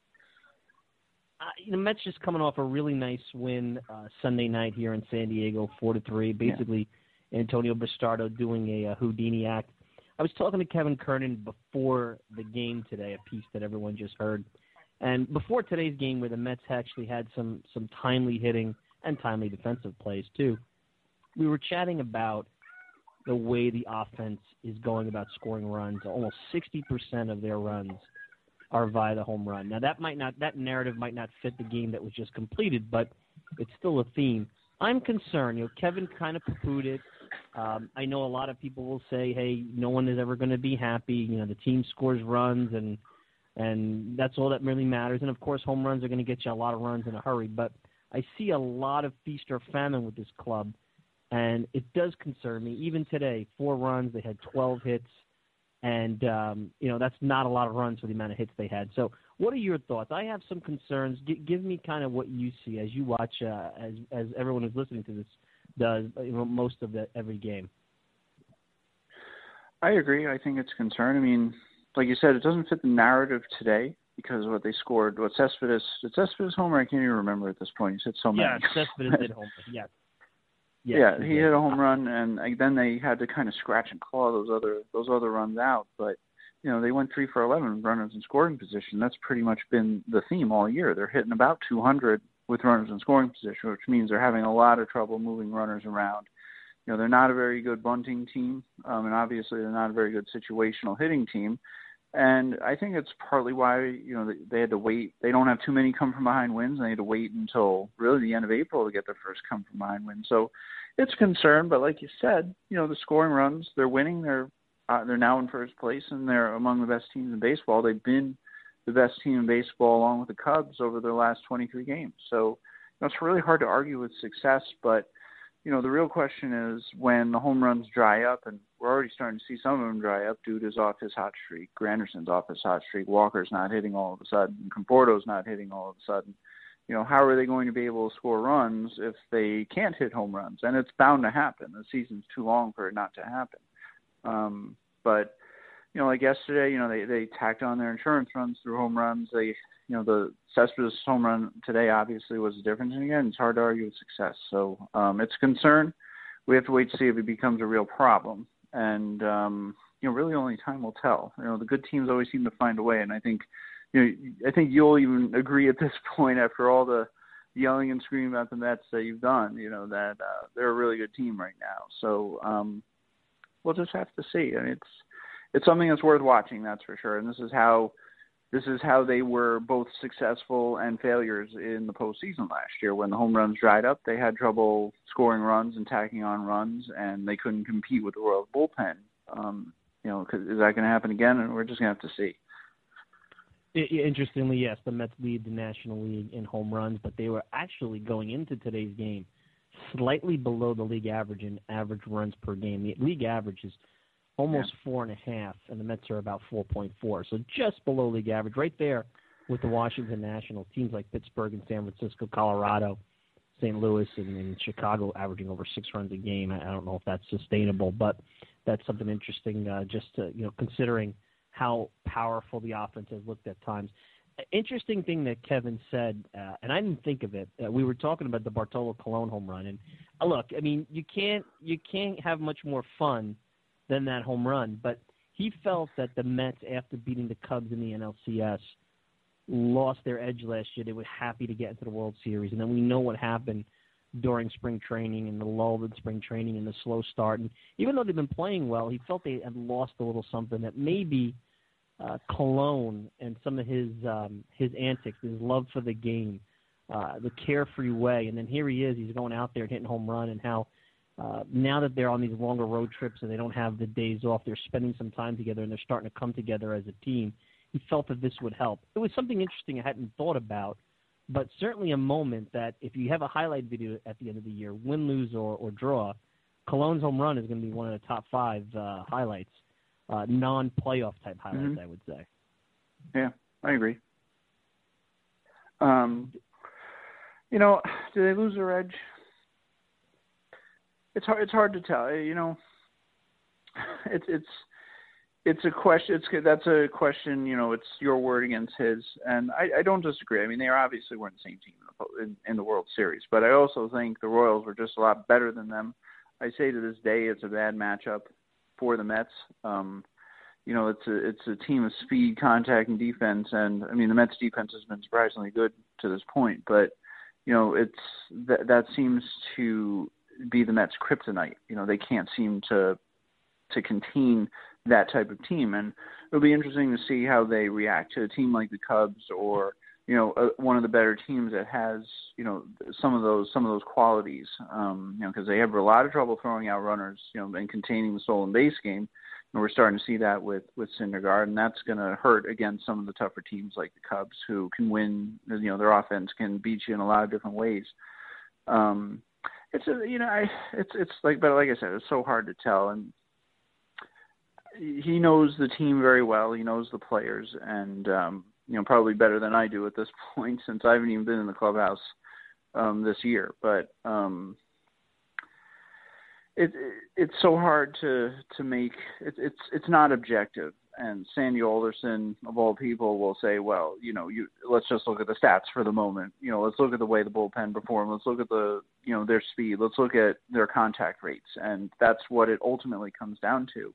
The Mets just coming off a really nice win Sunday night here in San Diego, 4-3. Basically, Antonio Bastardo doing a Houdini act. I was talking to Kevin Kernan before the game today, a piece that everyone just heard. And before today's game, where the Mets actually had some timely hitting and timely defensive plays too, we were chatting about the way the offense is going about scoring runs. Almost 60% of their runs are via the home run. Now that narrative might not fit the game that was just completed, but it's still a theme. I'm concerned. Kevin kind of poo-pooed it. I know a lot of people will say, hey, no one is ever going to be happy. The team scores runs, and that's all that really matters. And, of course, home runs are going to get you a lot of runs in a hurry. But I see a lot of feast or famine with this club, and it does concern me. Even today, 4 runs, they had 12 hits, and, that's not a lot of runs for the amount of hits they had. So what are your thoughts? I have some concerns. Give me kind of what you see as you watch, as everyone who's listening to this does most of every game. I agree. I think it's a concern. I mean, like you said, it doesn't fit the narrative today because what they scored, Cespedes homer, I can't even remember at this point. He hit so many. Yeah, Cespedes did homer. Yeah. Yeah, he hit a home run, and then they had to kind of scratch and claw those other runs out. But they went 3 for 11 runners in scoring position. That's pretty much been the theme all year. They're hitting about 200 with runners in scoring position, which means they're having a lot of trouble moving runners around. They're not a very good bunting team, and obviously they're not a very good situational hitting team. And I think it's partly why, they had to wait. They don't have too many come from behind wins, and they had to wait until really the end of April to get their first come from behind win. So it's a concern, but like you said, the scoring runs, they're winning. They're now in first place, and they're among the best teams in baseball. They've been the best team in baseball along with the Cubs over their last 23 games. So it's really hard to argue with success, but the real question is when the home runs dry up, and we're already starting to see some of them dry up. Dude is off his hot streak. Granderson's off his hot streak. Walker's not hitting all of a sudden. Conforto's not hitting all of a sudden. How are they going to be able to score runs if they can't hit home runs? And it's bound to happen. The season's too long for it not to happen. But like yesterday, they tacked on their insurance runs through home runs. They, the Cespedes home run today obviously was the difference. And again, it's hard to argue with success. So it's a concern. We have to wait to see if it becomes a real problem. And, really only time will tell. The good teams always seem to find a way. And I think you'll even agree at this point, after all the yelling and screaming about the Mets that you've done, that they're a really good team right now. So we'll just have to see. I mean, it's something that's worth watching, that's for sure. And this is how they were both successful and failures in the postseason last year. When the home runs dried up, they had trouble scoring runs and tacking on runs, and they couldn't compete with the Royals bullpen. Is that going to happen again? And we're just going to have to see. Interestingly, yes, the Mets lead the National League in home runs, but they were actually going into today's game slightly below the league average in average runs per game. The league average is almost 4.5, and the Mets are about 4.4, so just below league average, right there with the Washington Nationals. Teams like Pittsburgh and San Francisco, Colorado, St. Louis, and Chicago averaging over 6 runs a game. I don't know if that's sustainable, but that's something interesting just to, considering how powerful the offense has looked at times. Interesting thing that Kevin said, and I didn't think of it. We were talking about the Bartolo Colon home run, and look, I mean, you can't have much more fun than that home run. But he felt that the Mets, after beating the Cubs in the NLCS, lost their edge last year. They were happy to get into the World Series, and then we know what happened during spring training and the lull in spring training and the slow start. And even though they've been playing well, he felt they had lost a little something that maybe Colon and some of his antics, his love for the game, the carefree way. And then here he is, he's going out there and hitting home run, and how now that they're on these longer road trips and they don't have the days off, they're spending some time together and they're starting to come together as a team. He felt that this would help. It was something interesting I hadn't thought about, but certainly a moment that if you have a highlight video at the end of the year, win, lose, or draw, Colon's home run is going to be one of the top 5 highlights, non-playoff type highlights, I would say. Yeah, I agree. Do they lose their edge? It's hard to tell. It's a question. That's a question. It's your word against his, and I don't disagree. I mean, they obviously weren't the same team in the World Series, but I also think the Royals were just a lot better than them. I say to this day, it's a bad matchup for the Mets. It's a team of speed, contact, and defense, and I mean the Mets' defense has been surprisingly good to this point, but that seems to be the Mets' kryptonite. They can't seem to contain that type of team, and it'll be interesting to see how they react to a team like the Cubs or one of the better teams that has some of those qualities. Because they have a lot of trouble throwing out runners, and containing the stolen base game. And we're starting to see that with Syndergaard, and that's going to hurt against some of the tougher teams like the Cubs, who can win. Their offense can beat you in a lot of different ways. It's like I said, it's so hard to tell, and he knows the team very well. He knows the players, and probably better than I do at this point, since I haven't even been in the clubhouse this year. But it's so hard to make. It's not objective. And Sandy Alderson, of all people, will say, well, let's just look at the stats for the moment. Let's look at the way the bullpen performed. Let's look at their speed. Let's look at their contact rates. And that's what it ultimately comes down to.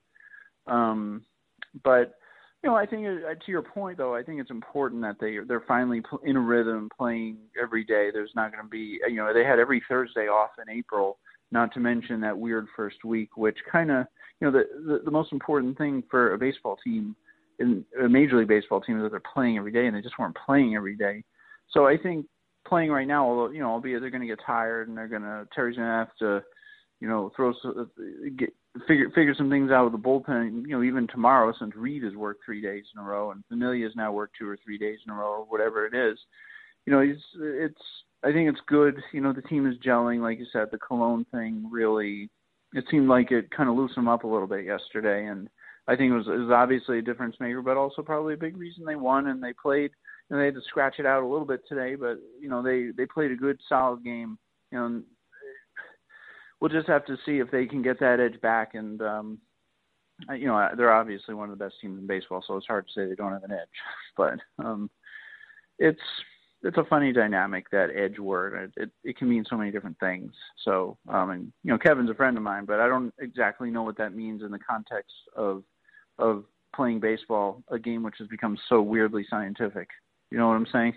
But I think to your point, though, I think it's important that they're finally in a rhythm, playing every day. There's not going to be, they had every Thursday off in April, not to mention that weird first week, which kind of, the most important thing for a baseball team, in a Major League Baseball team, is that they're playing every day, and they just weren't playing every day. So I think playing right now, although, albeit they're going to get tired, and Terry's going to have to, figure some things out with the bullpen, even tomorrow, since Reed has worked 3 days in a row and Familia has now worked 2 or 3 days in a row, or whatever it is. I think it's good. The team is gelling. Like you said, the Colon thing really, it seemed like it kind of loosened them up a little bit yesterday, and I think it was obviously a difference maker, but also probably a big reason they won, and they played, they had to scratch it out a little bit today, but, they played a good, solid game. We'll just have to see if they can get that edge back, and they're obviously one of the best teams in baseball, so it's hard to say they don't have an edge. But it's a funny dynamic, that edge word. It can mean so many different things. So, and Kevin's a friend of mine, but I don't exactly know what that means in the context of playing baseball, a game which has become so weirdly scientific. You know what I'm saying?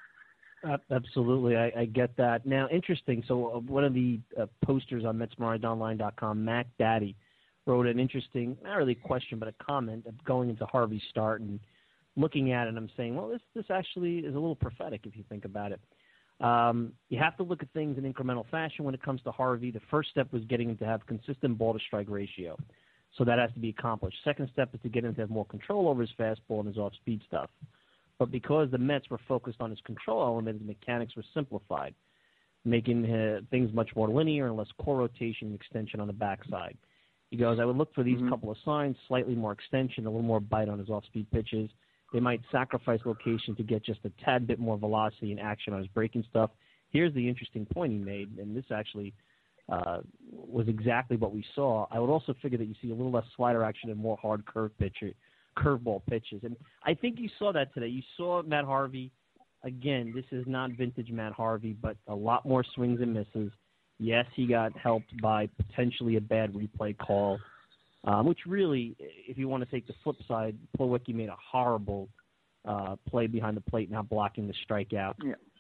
Absolutely, I get that. Now, interesting. So one of the posters on MetsMemorizedOnline.com, Mac Daddy, wrote an interesting, not really a question, but a comment going into Harvey's start and looking at it. And I'm saying, well, this actually is a little prophetic if you think about it. You have to look at things in incremental fashion when it comes to Harvey. The first step was getting him to have consistent ball-to-strike ratio. So that has to be accomplished. Second step is to get him to have more control over his fastball and his off-speed stuff. But because the Mets were focused on his control element, his mechanics were simplified, making things much more linear and less core rotation and extension on the backside. He goes, I would look for these couple of signs, slightly more extension, a little more bite on his off-speed pitches. They might sacrifice location to get just a tad bit more velocity and action on his breaking stuff. Here's the interesting point he made, and this actually was exactly what we saw. I would also figure that you see a little less slider action and more hard curveball pitches. And I think you saw that today. You saw Matt Harvey. Again, this is not vintage Matt Harvey, but a lot more swings and misses. Yes, he got helped by potentially a bad replay call, which really, if you want to take the flip side, Plawecki made a horrible play behind the plate, not blocking the strikeout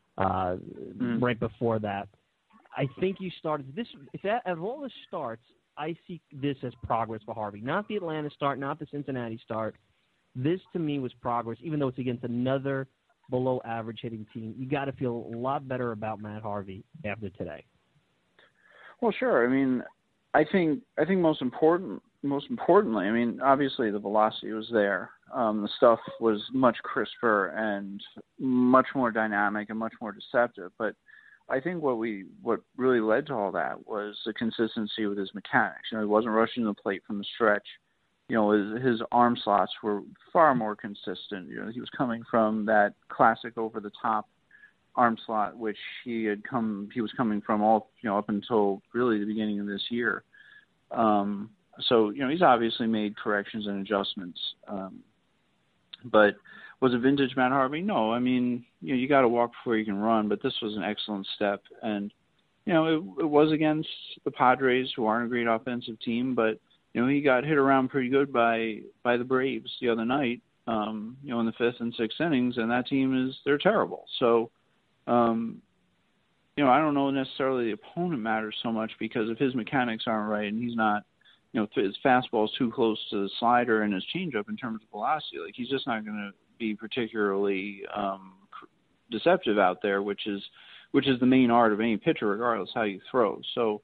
right before that. I think you started this. Of all the starts, I see this as progress for Harvey. Not the Atlanta start, not the Cincinnati start. This, to me, was progress, even though it's against another below-average hitting team. You got to feel a lot better about Matt Harvey after today. Well, sure. I mean, I think most importantly, I mean, obviously the velocity was there. The stuff was much crisper and much more dynamic and much more deceptive. But I think what really led to all that was the consistency with his mechanics. He wasn't rushing the plate from the stretch. His arm slots were far more consistent. He was coming from that classic over the top arm slot, which he was coming from all, up until really the beginning of this year. So, he's obviously made corrections and adjustments. But was it vintage Matt Harvey? No. I mean, you got to walk before you can run, but this was an excellent step. And, it was against the Padres, who aren't a great offensive team, but, he got hit around pretty good by the Braves the other night, in the fifth and sixth innings, and that team they're terrible. So, I don't know necessarily the opponent matters so much, because if his mechanics aren't right and he's not, his fastball is too close to the slider and his changeup in terms of velocity, like he's just not going to be particularly deceptive out there, which is the main art of any pitcher, regardless how you throw. So,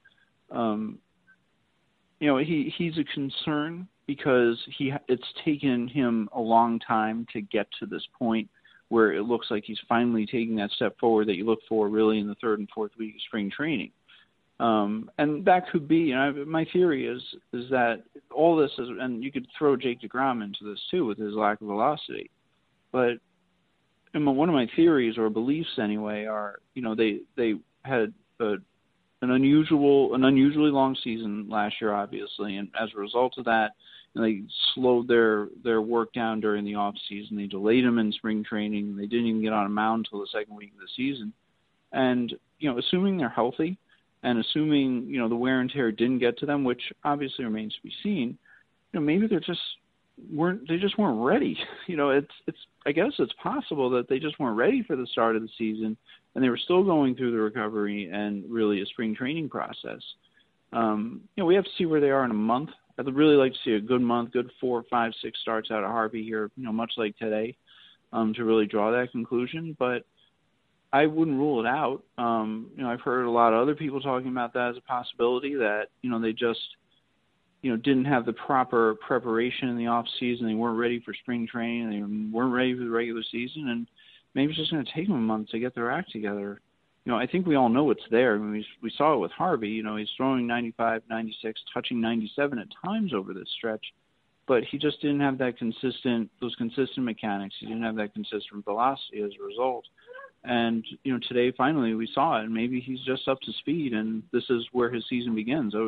he's a concern because it's taken him a long time to get to this point where it looks like he's finally taking that step forward that you look for really in the third and fourth week of spring training. And that could be, my theory is that all this is, and you could throw Jake DeGrom into this too with his lack of velocity. But one of my theories or beliefs anyway are, they had an unusually long season last year, obviously, and as a result of that, they slowed their work down during the off season. They delayed them in spring training. They didn't even get on a mound until the second week of the season. And assuming they're healthy, and assuming the wear and tear didn't get to them, which obviously remains to be seen, maybe they just weren't ready. I guess it's possible that they just weren't ready for the start of the season, and they were still going through the recovery and really a spring training process. We have to see where they are in a month. I'd really like to see a good month, good 4, 5, 6 starts out of Harvey here, much like today, to really draw that conclusion. But I wouldn't rule it out. I've heard a lot of other people talking about that as a possibility, that, they just, didn't have the proper preparation in the off season. They weren't ready for spring training. They weren't ready for the regular season. And maybe it's just going to take them a month to get their act together. I think we all know it's there. I mean, we saw it with Harvey. He's throwing 95, 96, touching 97 at times over this stretch. But he just didn't have those consistent mechanics. He didn't have that consistent velocity as a result. And, today, finally, we saw it. And maybe he's just up to speed, and this is where his season begins.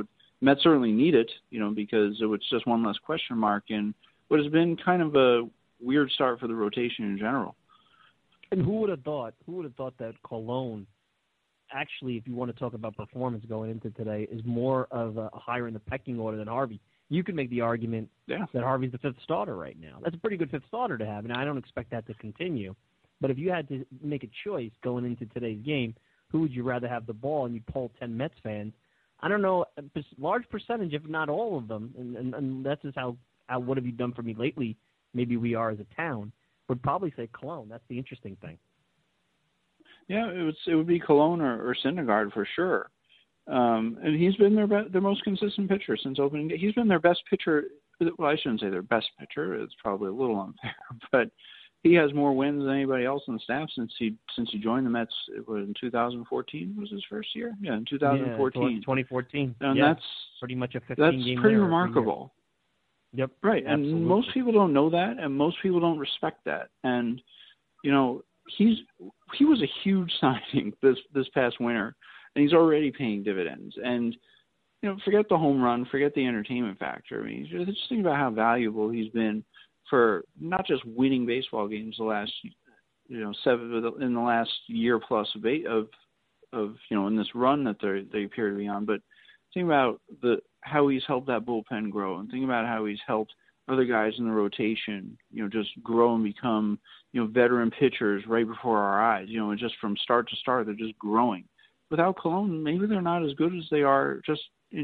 Mets certainly need it, because it was just one less question mark in what has been kind of a weird start for the rotation in general. And who would have thought that Colon, actually, if you want to talk about performance going into today, is more of a higher in the pecking order than Harvey? You could make the argument that Harvey's the fifth starter right now. That's a pretty good fifth starter to have, and I don't expect that to continue. But if you had to make a choice going into today's game, who would you rather have the ball, and you poll 10 Mets fans, I don't know, a large percentage, if not all of them, and that's just how what have you done for me lately, maybe we are as a town, would probably say Colon. That's the interesting thing. Yeah, it would be Colon or Syndergaard for sure. And he's been their most consistent pitcher since opening day. He's been their best pitcher. Well, I shouldn't say their best pitcher. It's probably a little unfair, but he has more wins than anybody else on the staff since he joined the Mets. It was in 2014 was his first year. Yeah, in 2014. Yeah, 2014. And yeah, that's pretty much a 15-game That's pretty remarkable. Yep. Right, absolutely. And most people don't know that, and most people don't respect that. And he was a huge signing this past winter, and he's already paying dividends. And forget the home run, forget the entertainment factor. I mean, just think about how valuable he's been for not just winning baseball games the last, in the last year plus of in this run that they appear to be on. But think about how he's helped that bullpen grow, and think about how he's helped other guys in the rotation, just grow and become, veteran pitchers right before our eyes. And just from start to start, they're just growing. Without Colon, maybe they're not as good as they are just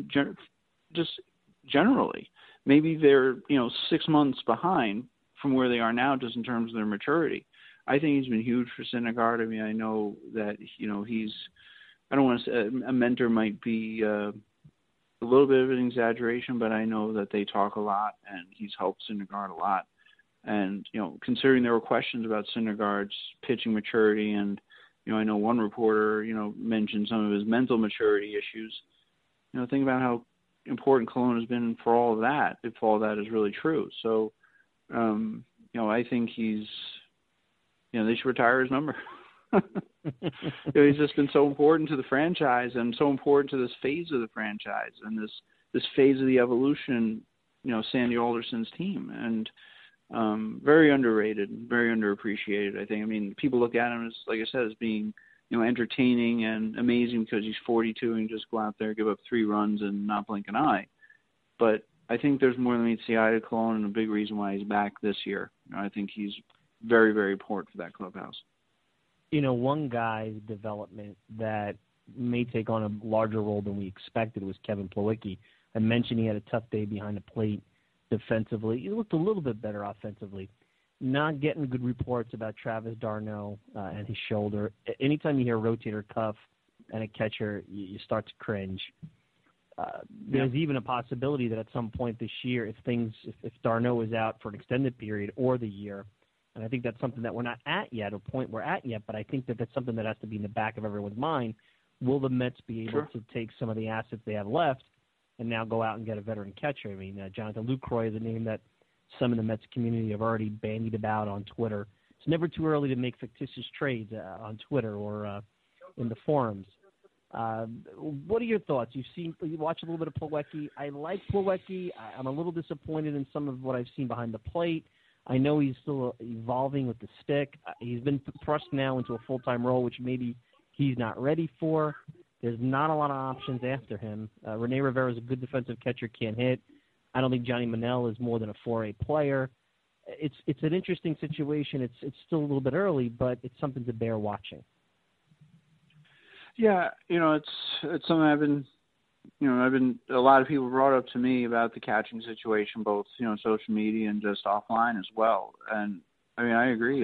generally. Maybe they're 6 months behind from where they are now, just in terms of their maturity. I think he's been huge for Syndergaard. I mean, I know that he's. I don't want to say a mentor might be a little bit of an exaggeration, but I know that they talk a lot, and he's helped Syndergaard a lot. And considering there were questions about Syndergaard's pitching maturity, and I know one reporter mentioned some of his mental maturity issues. Think about how important Colon has been for all of that, if all that is really true. So, I think he's, they should retire his number. He's just been so important to the franchise, and so important to this phase of the franchise, and this phase of the evolution, Sandy Alderson's team. And very underrated, very underappreciated, I think. I mean, people look at him as, like I said, as being entertaining and amazing because he's 42 and just go out there, give up 3 runs and not blink an eye. But I think there's more than meets the eye to Colon, and a big reason why he's back this year. I think he's very, very important for that clubhouse. One guy's development that may take on a larger role than we expected was Kevin Plawecki. I mentioned he had a tough day behind the plate defensively. He looked a little bit better offensively. Not getting good reports about Travis d'Arnaud and his shoulder. Anytime you hear a rotator cuff and a catcher, you start to cringe. There's even a possibility that at some point this year, if d'Arnaud is out for an extended period or the year, and I think that's something that we're not at yet, or point we're at yet, but I think that that's something that has to be in the back of everyone's mind. Will the Mets be able to take some of the assets they have left and now go out and get a veteran catcher? I mean, Jonathan Lucroy is a name that some in the Mets community have already bandied about on Twitter. It's never too early to make fictitious trades on Twitter or in the forums. What are your thoughts? You watch a little bit of Plawecki. I like Plawecki. I'm a little disappointed in some of what I've seen behind the plate. I know he's still evolving with the stick. He's been thrust now into a full-time role, which maybe he's not ready for. There's not a lot of options after him. Rene Rivera is a good defensive catcher, can't hit. I don't think Johnny Manel is more than a 4A player. It's an interesting situation. It's still a little bit early, but it's something to bear watching. Yeah, it's something I've been a lot of people brought up to me about the catching situation, both social media and just offline as well. And I mean, I agree.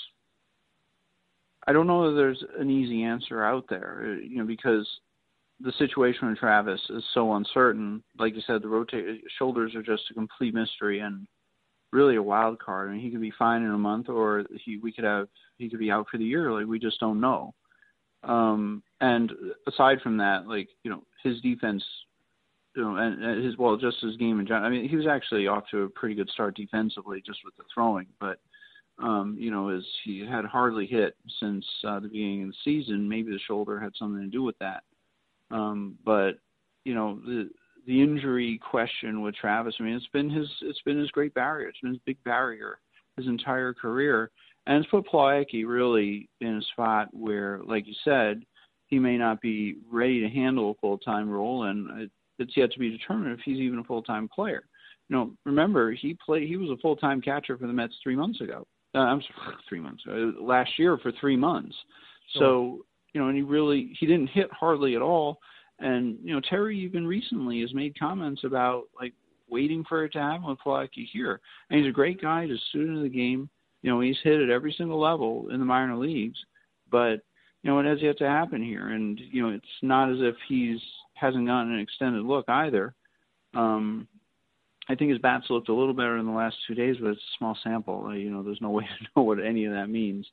I don't know that there's an easy answer out there, because the situation with Travis is so uncertain. Like you said, the shoulders are just a complete mystery and really a wild card. I mean, he could be fine in a month, or he could be out for the year. Like, we just don't know. And aside from that, his defense, and just his game in general. I mean, he was actually off to a pretty good start defensively, just with the throwing, but as he had hardly hit since the beginning of the season. Maybe the shoulder had something to do with that. But injury question with Travis. I mean, it's been his great barrier. It's been his big barrier his entire career, and it's put Plawecki really in a spot where, like you said, he may not be ready to handle a full-time role, and it's yet to be determined if he's even a full-time player. Remember, he was a full-time catcher for the Mets 3 months ago. Last year for 3 months. Sure. So, and he didn't hit hardly at all. And, Terry even recently has made comments about, like, waiting for it to happen with Plawecki here. And he's a great guy to suit into the game. He's hit at every single level in the minor leagues. But, it has yet to happen here. And, it's not as if hasn't gotten an extended look either. I think his bats looked a little better in the last 2 days, but it's a small sample. There's no way to know what any of that means.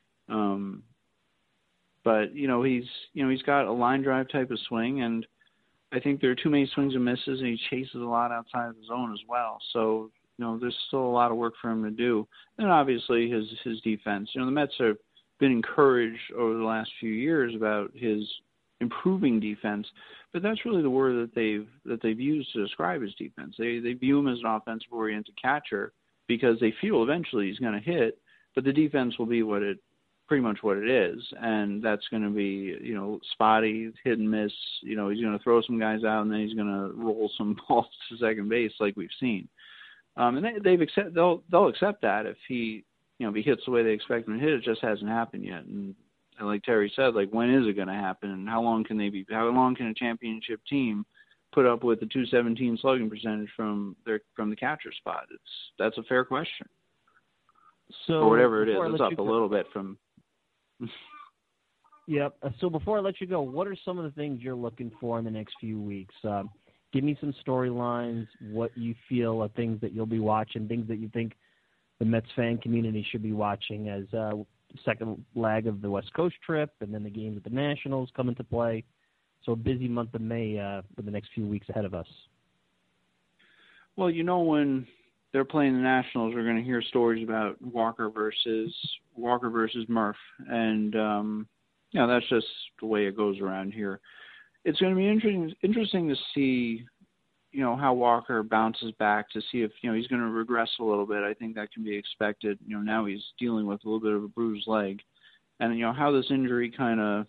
But he's got a line drive type of swing, and I think there are too many swings and misses, and he chases a lot outside of the zone as well. So there's still a lot of work for him to do. And obviously his defense. The Mets have been encouraged over the last few years about his improving defense, but that's really the word that they've used to describe his defense. They view him as an offensive oriented catcher because they feel eventually he's going to hit, but the defense will be pretty much what it is, and that's going to be spotty, hit and miss. He's going to throw some guys out, and then he's going to roll some balls to second base like we've seen. And they'll accept that if he hits the way they expect him to hit. It just hasn't happened yet. And like Terry said, like, when is it going to happen, and how long can a championship team put up with a .217 slugging percentage from the catcher spot? That's a fair question. So or whatever it is, it's up a little bit from. Yep. So before I let you go, what are some of the things you're looking for in the next few weeks? Give me some storylines, what you feel are things that you'll be watching, things that you think the Mets fan community should be watching as second leg of the West Coast trip, and then the games at the Nationals come into play. So a busy month of May with the next few weeks ahead of us. Well, when they're playing the Nationals, we're going to hear stories about Walker versus Murph, and that's just the way it goes around here. It's going to be interesting to see how Walker bounces back, to see if he's going to regress a little bit. I think that can be expected. Now he's dealing with a little bit of a bruised leg, and how this injury kind of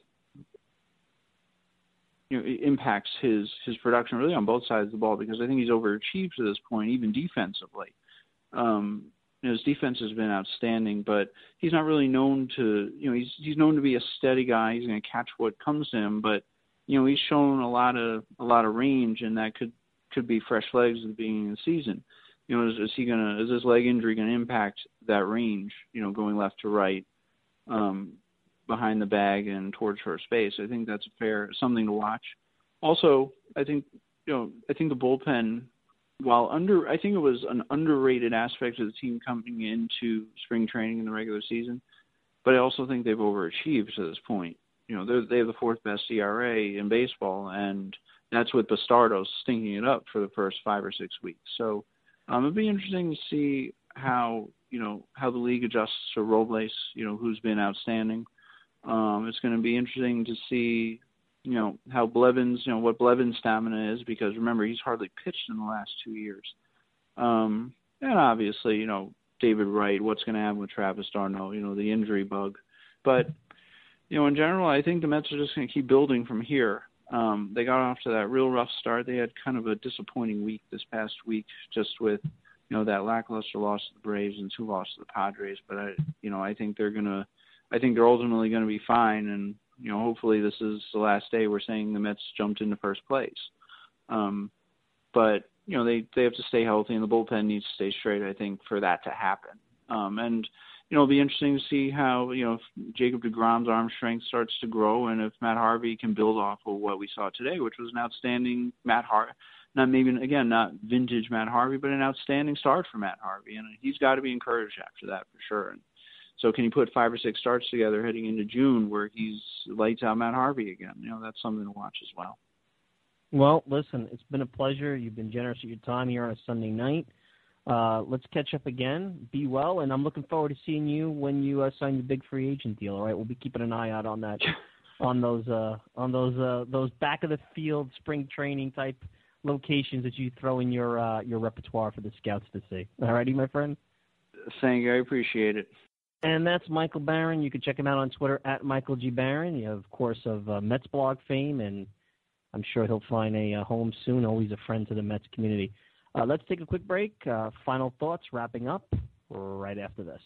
impacts his production really on both sides of the ball, because I think he's overachieved to this point, even defensively. His defense has been outstanding, but he's not really known to he's known to be a steady guy. He's going to catch what comes to him, but he's shown a lot of range, and that could be fresh legs at the beginning of the season. Is this leg injury going to impact that range, going left to right, behind the bag and towards first base? I think that's something to watch. Also, I think the bullpen, I think it was an underrated aspect of the team coming into spring training in the regular season, but I also think they've overachieved to this point. They have the fourth best ERA in baseball, and that's with Bastardo stinking it up for the first 5 or 6 weeks. So it'll be interesting to see how the league adjusts to Robles, who's been outstanding. It's going to be interesting to see, how Blevins, what Blevins' stamina is, because remember, he's hardly pitched in the last 2 years. And obviously, David Wright, what's going to happen with Travis d'Arnaud, the injury bug. But, in general, I think the Mets are just going to keep building from here. They got off to that real rough start. They had kind of a disappointing week this past week, just with, that lackluster loss to the Braves and 2 losses to the Padres. But I think they're ultimately going to be fine. And, hopefully this is the last day we're saying the Mets jumped into first place. But, they have to stay healthy, and the bullpen needs to stay straight, I think, for that to happen. And it'll be interesting to see how, if Jacob deGrom's arm strength starts to grow, and if Matt Harvey can build off of what we saw today, which was an outstanding not vintage Matt Harvey, but an outstanding start for Matt Harvey. And he's got to be encouraged after that for sure. And so can he put 5 or 6 starts together heading into June where he's lights out Matt Harvey again? That's something to watch as well. Well, listen, it's been a pleasure. You've been generous with your time here on a Sunday night. Let's catch up again. Be well, and I'm looking forward to seeing you when you sign your big free agent deal. All right, we'll be keeping an eye out on that, on those back of the field spring training type locations that you throw in your repertoire for the scouts to see. All righty, my friend? Thank you. I appreciate it. And that's Michael Barron. You can check him out on Twitter at Michael G. Barron. You have, of course, of Mets blog fame, and I'm sure he'll find a home soon. Always a friend to the Mets community. Let's take a quick break. Final thoughts, wrapping up right after this.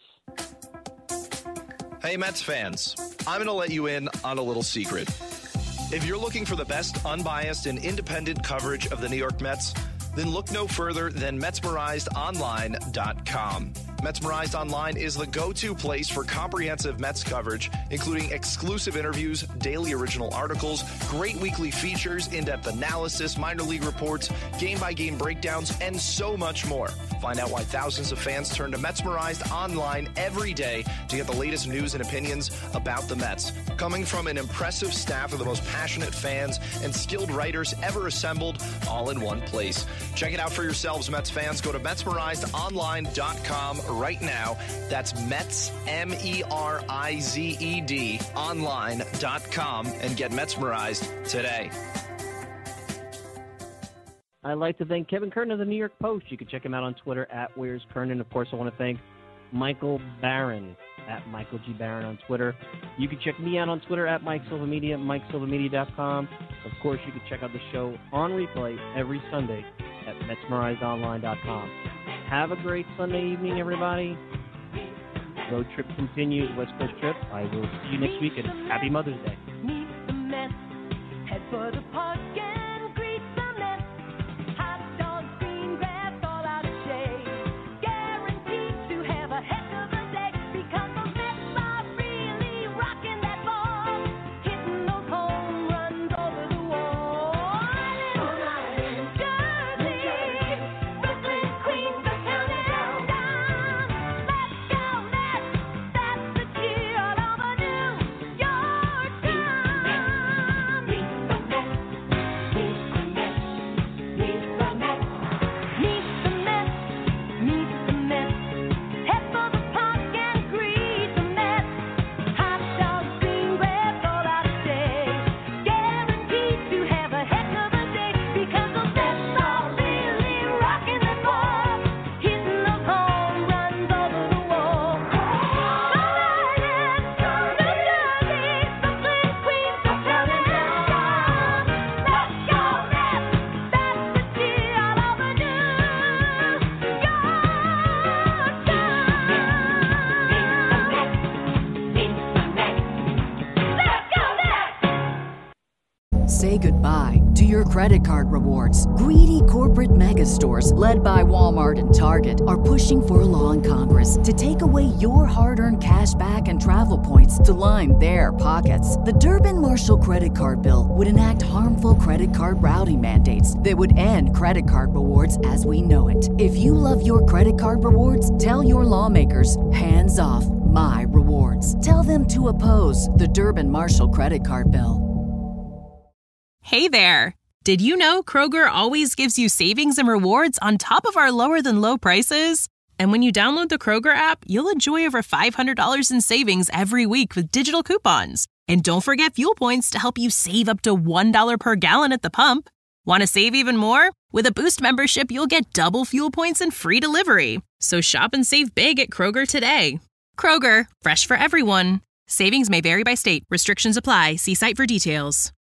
Hey, Mets fans, I'm going to let you in on a little secret. If you're looking for the best unbiased and independent coverage of the New York Mets, then look no further than MetsmerizedOnline.com. Metsmerized Online is the go-to place for comprehensive Mets coverage, including exclusive interviews, daily original articles, great weekly features, in-depth analysis, minor league reports, game-by-game breakdowns, and so much more. Find out why thousands of fans turn to Metsmerized Online every day to get the latest news and opinions about the Mets. Coming from an impressive staff of the most passionate fans and skilled writers ever assembled, all in one place. Check it out for yourselves, Mets fans. Go to MetsmerizedOnline.com right now. That's Mets, MERIZED, online.com, and get Metsmerized today. I'd like to thank Kevin Kernan of the New York Post. You can check him out on Twitter at Where's Kernan. Of course, I want to thank Michael Barron at Michael G. Barron on Twitter. You can check me out on Twitter at Mike Silvamedia, MikeSilvamedia.com. Of course, you can check out the show on replay every Sunday at MetsmerizedOnline.com. Have a great Sunday evening, everybody. Road trip continues, West Coast trip. I will see you next week, and happy Mother's Day. Meet the Mets, head for the park and greet the Mets. Hot dogs, green grass, all out of shade. Guaranteed to have a heck of a day because those Mets are really rocking that ball, hitting those home runs over the wall. New Jersey, Brooklyn, Queens, are counting down. Let's go Mets, that's the cheer all over New York town. Meet the Mets, meet the Mets, meet the Mets, meet the Mets, meet the Mets. Head for the park and greet the Mets. Hot dogs, green grass, all out of shade. Guaranteed to have a heck of a day because those Mets are really rocking the ball, hitting those home runs over the wall. New Jersey, Brooklyn, Queens, are counting down. Let's go Mets, that's the cheer all over New York Say goodbye to your credit card rewards. Greedy corporate mega stores, led by Walmart and Target, are pushing for a law in Congress to take away your hard-earned cash back and travel points to line their pockets. The Durbin-Marshall credit card bill would enact harmful credit card routing mandates that would end credit card rewards as we know it. If you love your credit card rewards, tell your lawmakers, hands off my rewards. Tell them to oppose the Durbin-Marshall credit card bill. Hey there! Did you know Kroger always gives you savings and rewards on top of our lower-than-low prices? And when you download the Kroger app, you'll enjoy over $500 in savings every week with digital coupons. And don't forget fuel points to help you save up to $1 per gallon at the pump. Want to save even more? With a Boost membership, you'll get double fuel points and free delivery. So shop and save big at Kroger today. Kroger, fresh for everyone. Savings may vary by state. Restrictions apply. See site for details.